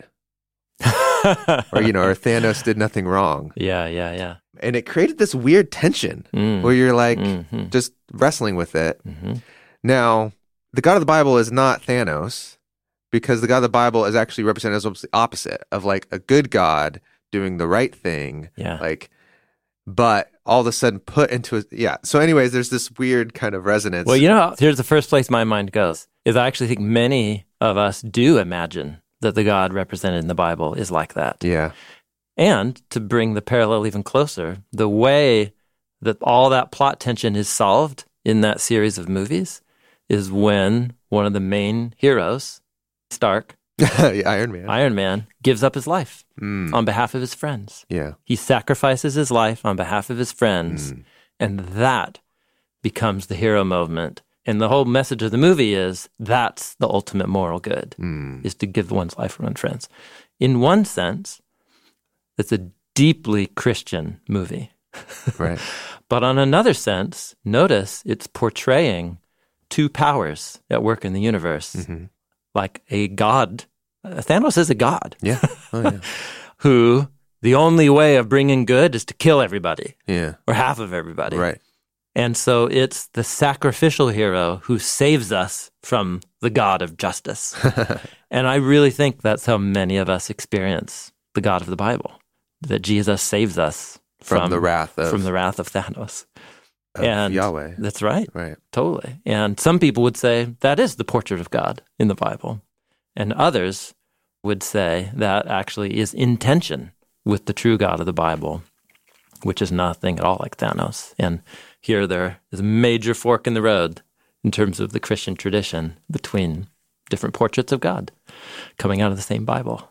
S2: Or, or Thanos did nothing wrong.
S3: Yeah. Yeah. Yeah.
S2: And it created this weird tension
S3: Mm.
S2: where you're like
S3: Mhm.
S2: just wrestling with it.
S3: Mhm.
S2: Now, the God of the Bible is not Thanos because the God of the Bible is actually represented as almost the opposite of like a good God doing the right thing.
S3: Yeah.
S2: But all of a sudden put into a, yeah. So anyways, there's this weird kind of resonance.
S3: Well, here's the first place my mind goes, is I actually think many of us do imagine that the God represented in the Bible is like that.
S2: Yeah.
S3: And to bring the parallel even closer, the way that all that plot tension is solved in that series of movies is when one of the main heroes, Stark, Iron Man, gives up his life on behalf of his friends.
S2: Yeah.
S3: He sacrifices his life on behalf of his friends, and that becomes the hero moment. And the whole message of the movie is that's the ultimate moral good, is to give one's life for one's friends. In one sense, it's a deeply Christian movie.
S2: Right.
S3: But on another sense, notice it's portraying two powers at work in the universe, like a god. Thanos is a god.
S2: Yeah. Oh, yeah.
S3: Who the only way of bringing good is to kill everybody
S2: Yeah.
S3: or half of everybody.
S2: Right.
S3: And so it's the sacrificial hero who saves us from the God of justice. And I really think that's how many of us experience the God of the Bible, that Jesus saves us
S2: From the wrath of
S3: Thanos. And
S2: Yahweh.
S3: That's right.
S2: Right.
S3: Totally. And some people would say that is the portrait of God in the Bible. And others would say that actually is in tension with the true God of the Bible, which is nothing at all like Thanos. And here there is a major fork in the road in terms of the Christian tradition between different portraits of God coming out of the same Bible.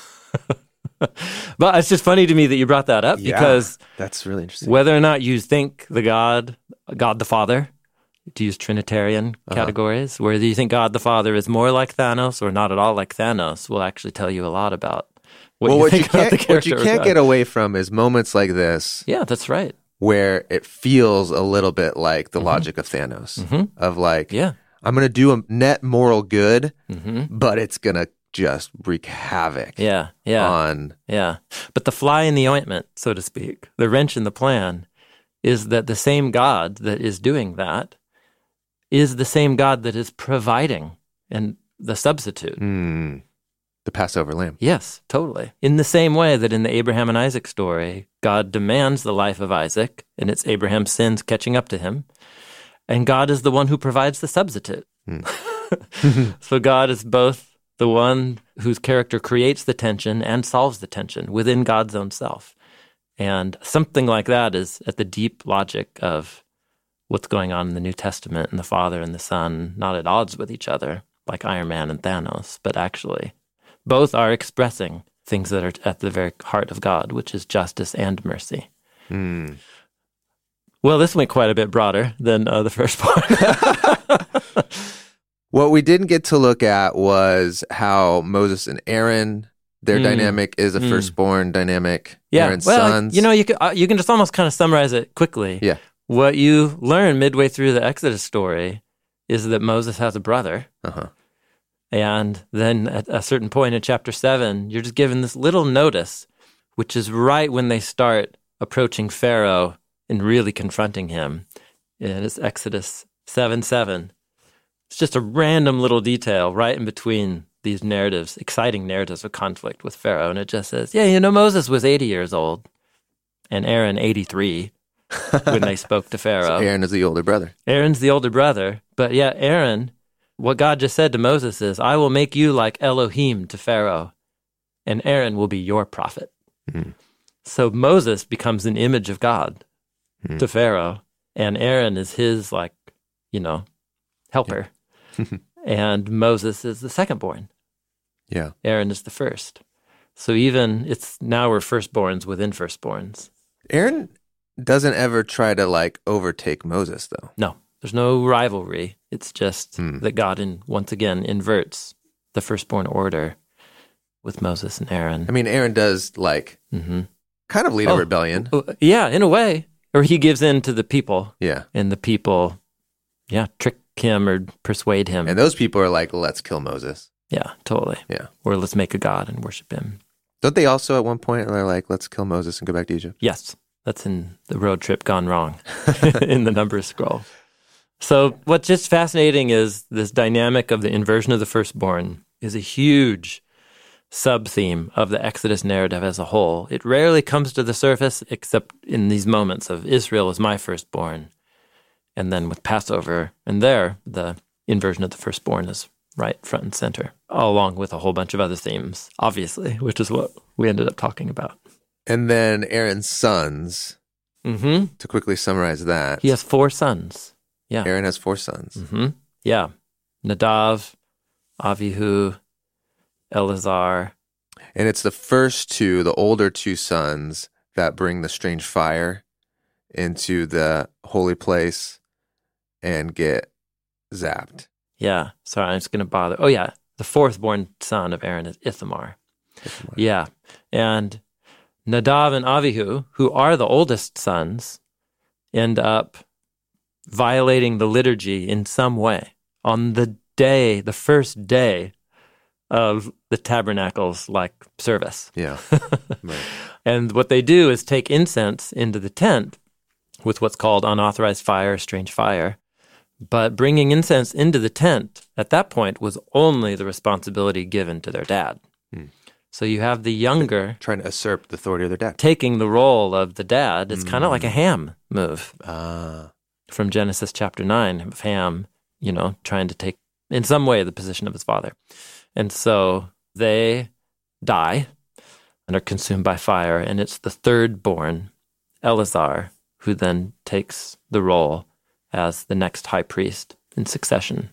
S3: But it's just funny to me that you brought that up because
S2: that's really interesting.
S3: whether or not you think the God the Father, to use Trinitarian categories, whether you think God the Father is more like Thanos or not at all like Thanos will actually tell you a lot about what you think about the character
S2: what you
S3: of
S2: can't
S3: God.
S2: get away from is moments like this
S3: Yeah, that's right.
S2: where it feels a little bit like the logic of Thanos of like,
S3: Yeah.
S2: I'm going to do a net moral good, but it's going to just wreak havoc
S3: Yeah.
S2: on.
S3: Yeah. But the fly in the ointment, so to speak, the wrench in the plan, is that the same God that is doing that is the same God that is providing and the substitute.
S2: The Passover lamb.
S3: Yes, totally. In the same way that in the Abraham and Isaac story, God demands the life of Isaac, and it's Abraham's sins catching up to him. And God is the one who provides the substitute. So God is both the one whose character creates the tension and solves the tension within God's own self. And something like that is at the deep logic of what's going on in the New Testament and the Father and the Son, not at odds with each other, like Iron Man and Thanos, but actually both are expressing things that are at the very heart of God, which is justice and mercy. Well, this went quite a bit broader than the first part.
S2: What we didn't get to look at was how Moses and Aaron, their dynamic is a firstborn dynamic.
S3: Yeah,
S2: Aaron's
S3: well,
S2: sons.
S3: you can just almost kind of summarize it quickly.
S2: Yeah.
S3: What you learn midway through the Exodus story is that Moses has a brother. And then at a certain point in chapter 7, you're just given this little notice, which is right when they start approaching Pharaoh and really confronting him. And it's Exodus 7:7. It's just a random little detail right in between these narratives, exciting narratives of conflict with Pharaoh. And it just says, yeah, Moses was 80 years old and Aaron 83 when they spoke to Pharaoh.
S2: So Aaron is the older brother.
S3: Aaron's the older brother. But yeah, Aaron, what God just said to Moses is, I will make you like Elohim to Pharaoh, and Aaron will be your prophet.
S2: Mm.
S3: So Moses becomes an image of God to Pharaoh, and Aaron is his, helper.
S2: Yeah.
S3: And Moses is the second-born.
S2: Yeah.
S3: Aaron is the first. So now we're firstborns within firstborns.
S2: Aaron doesn't ever try to overtake Moses, though.
S3: No, there's no rivalry. It's just that God, once again, inverts the firstborn order with Moses and Aaron.
S2: I mean, Aaron does kind of lead a rebellion.
S3: Yeah, in a way. Or he gives in to the people.
S2: Yeah.
S3: And the people, trick him or persuade him.
S2: And those people are like, let's kill Moses.
S3: Yeah, totally.
S2: Yeah.
S3: Or let's make a god and worship him.
S2: Don't they also at one point, they're like, let's kill Moses and go back to Egypt?
S3: Yes. That's in the road trip gone wrong in the Numbers scroll. So what's just fascinating is this dynamic of the inversion of the firstborn is a huge sub-theme of the Exodus narrative as a whole. It rarely comes to the surface except in these moments of Israel is my firstborn. And then with Passover, and there, the inversion of the firstborn is right front and center, along with a whole bunch of other themes, obviously, which is what we ended up talking about.
S2: And then Aaron's sons, to quickly summarize that.
S3: He has 4 sons. Yeah.
S2: Aaron has 4 sons.
S3: Yeah. Nadav, Avihu, Eleazar.
S2: And it's the first 2, the older 2 sons, that bring the strange fire into the holy place and get zapped.
S3: Yeah. Sorry, I'm just going to bother. Oh, yeah. The 4th born son of Aaron is Ithamar. Yeah. And Nadav and Avihu, who are the oldest sons, end up violating the liturgy in some way on the first day of the tabernacle's service.
S2: Yeah. Right.
S3: And what they do is take incense into the tent with what's called unauthorized fire, strange fire. But bringing incense into the tent at that point was only the responsibility given to their dad. So you have the younger
S2: trying to usurp the authority of their dad,
S3: taking the role of the dad. It's kind of like a Ham move from Genesis chapter 9 of Ham, trying to take in some way the position of his father. And so they die and are consumed by fire. And it's the 3rd born, Eleazar, who then takes the role as the next high priest in succession.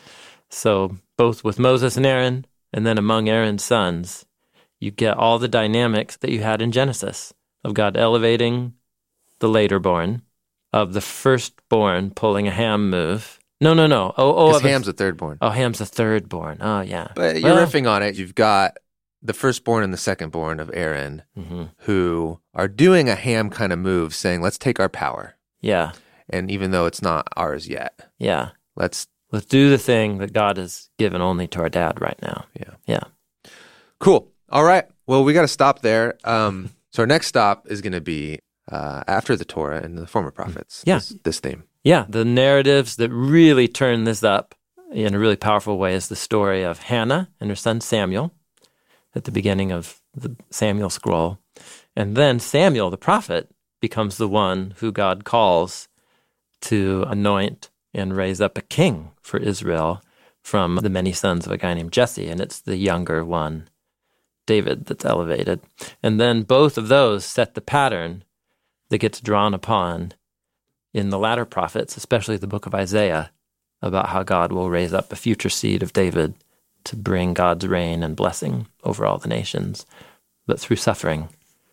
S3: So both with Moses and Aaron, and then among Aaron's sons, you get all the dynamics that you had in Genesis of God elevating the later born, of the firstborn pulling a Ham move. No.
S2: Because Ham's the 3rd born.
S3: Oh, Ham's the 3rd born. Oh, yeah.
S2: But you're riffing on it. You've got the firstborn and the secondborn of Aaron who are doing a Ham kind of move, saying, let's take our power.
S3: Yeah.
S2: And even though it's not ours yet.
S3: Yeah.
S2: Let's
S3: do the thing that God has given only to our dad right now. Yeah.
S2: Cool. All right. Well, we got to stop there. So our next stop is going to be after the Torah and the former prophets.
S3: Yeah.
S2: This theme.
S3: Yeah. The narratives that really turn this up in a really powerful way is the story of Hannah and her son Samuel at the beginning of the Samuel scroll. And then Samuel, the prophet, becomes the one who God calls to anoint and raise up a king for Israel from the many sons of a guy named Jesse. And it's the younger one, David, that's elevated. And then both of those set the pattern that gets drawn upon in the latter prophets, especially the book of Isaiah, about how God will raise up a future seed of David to bring God's reign and blessing over all the nations, but through suffering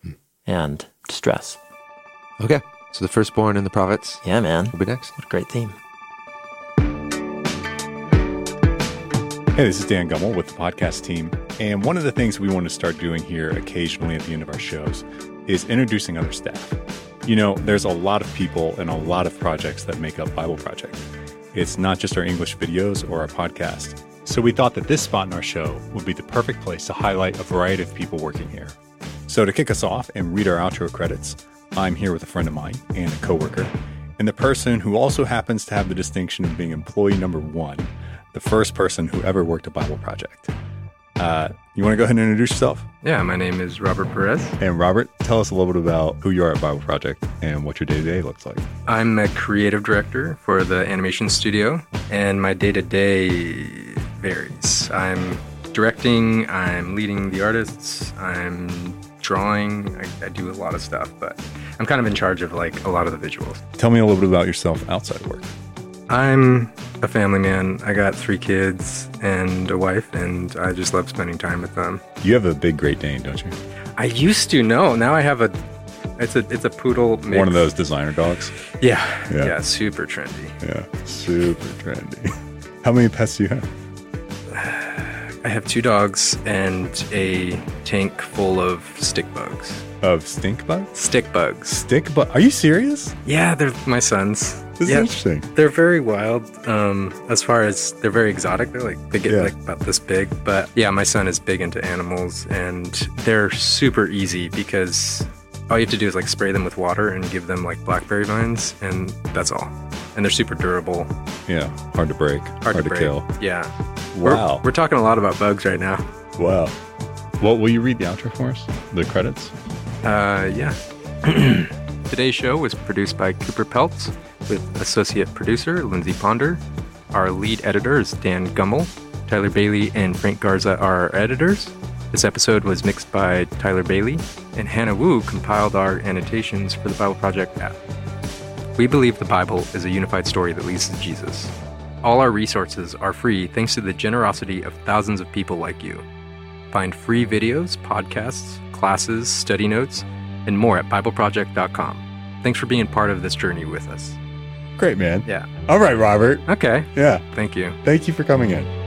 S3: and distress.
S2: Okay. So the firstborn and the prophets.
S3: Yeah, man.
S2: Will be next.
S3: What a great theme.
S1: Hey, this is Dan Gummel with the podcast team. And one of the things we want to start doing here occasionally at the end of our shows is introducing other staff. There's a lot of people and a lot of projects that make up Bible Project. It's not just our English videos or our podcast. So we thought that this spot in our show would be the perfect place to highlight a variety of people working here. So to kick us off and read our outro credits, I'm here with a friend of mine and a coworker,
S4: and the person who also happens to have the distinction of being employee number 1, the first person who ever worked at Bible Project. You want to go ahead and introduce yourself?
S5: Yeah, my name is Robert Perez.
S4: And Robert, tell us a little bit about who you are at Bible Project and what your day-to-day looks like.
S5: I'm a creative director for the animation studio, and my day-to-day varies. I'm directing, I'm leading the artists, I'm drawing, I do a lot of stuff, but I'm kind of in charge of like a lot of the visuals.
S4: Tell me a little bit about yourself outside of work.
S5: I'm a family man. I got 3 kids and a wife, and I just love spending time with them.
S4: You have a big Great Dane, don't you?
S5: I used to, no. Now I have it's a poodle mix.
S4: One of those designer dogs?
S5: Yeah, super trendy.
S4: Yeah, super trendy. How many pets do you have?
S5: I have 2 dogs and a tank full of stick bugs.
S4: Of stink bugs?
S5: Stick bugs.
S4: Stick bug? Are you serious?
S5: Yeah, they're my sons.
S4: This is interesting.
S5: They're very wild. As far as they're very exotic. They get like about this big. But yeah, my son is big into animals, and they're super easy because all you have to do is like spray them with water and give them like blackberry vines, and that's all. And they're super durable.
S4: Yeah, hard to break, hard to
S5: break.
S4: kill.
S5: Yeah.
S4: Wow.
S5: We're talking a lot about bugs right now.
S4: Wow. Well, will you read the outro for us? The credits?
S5: Yeah. Today's show was produced by Cooper Peltz with associate producer Lindsay Ponder. Our lead editor is Dan Gummel. Tyler Bailey and Frank Garza are our editors. This episode was mixed by Tyler Bailey, and Hannah Wu compiled our annotations for the Bible Project app. We believe the Bible is a unified story that leads to Jesus. All our resources are free thanks to the generosity of thousands of people like you. Find free videos, podcasts, classes, study notes, and more at BibleProject.com. Thanks for being part of this journey with us.
S4: Great, man.
S5: Yeah.
S4: All right, Robert.
S5: Okay.
S4: Yeah.
S5: Thank you.
S4: Thank you for coming in.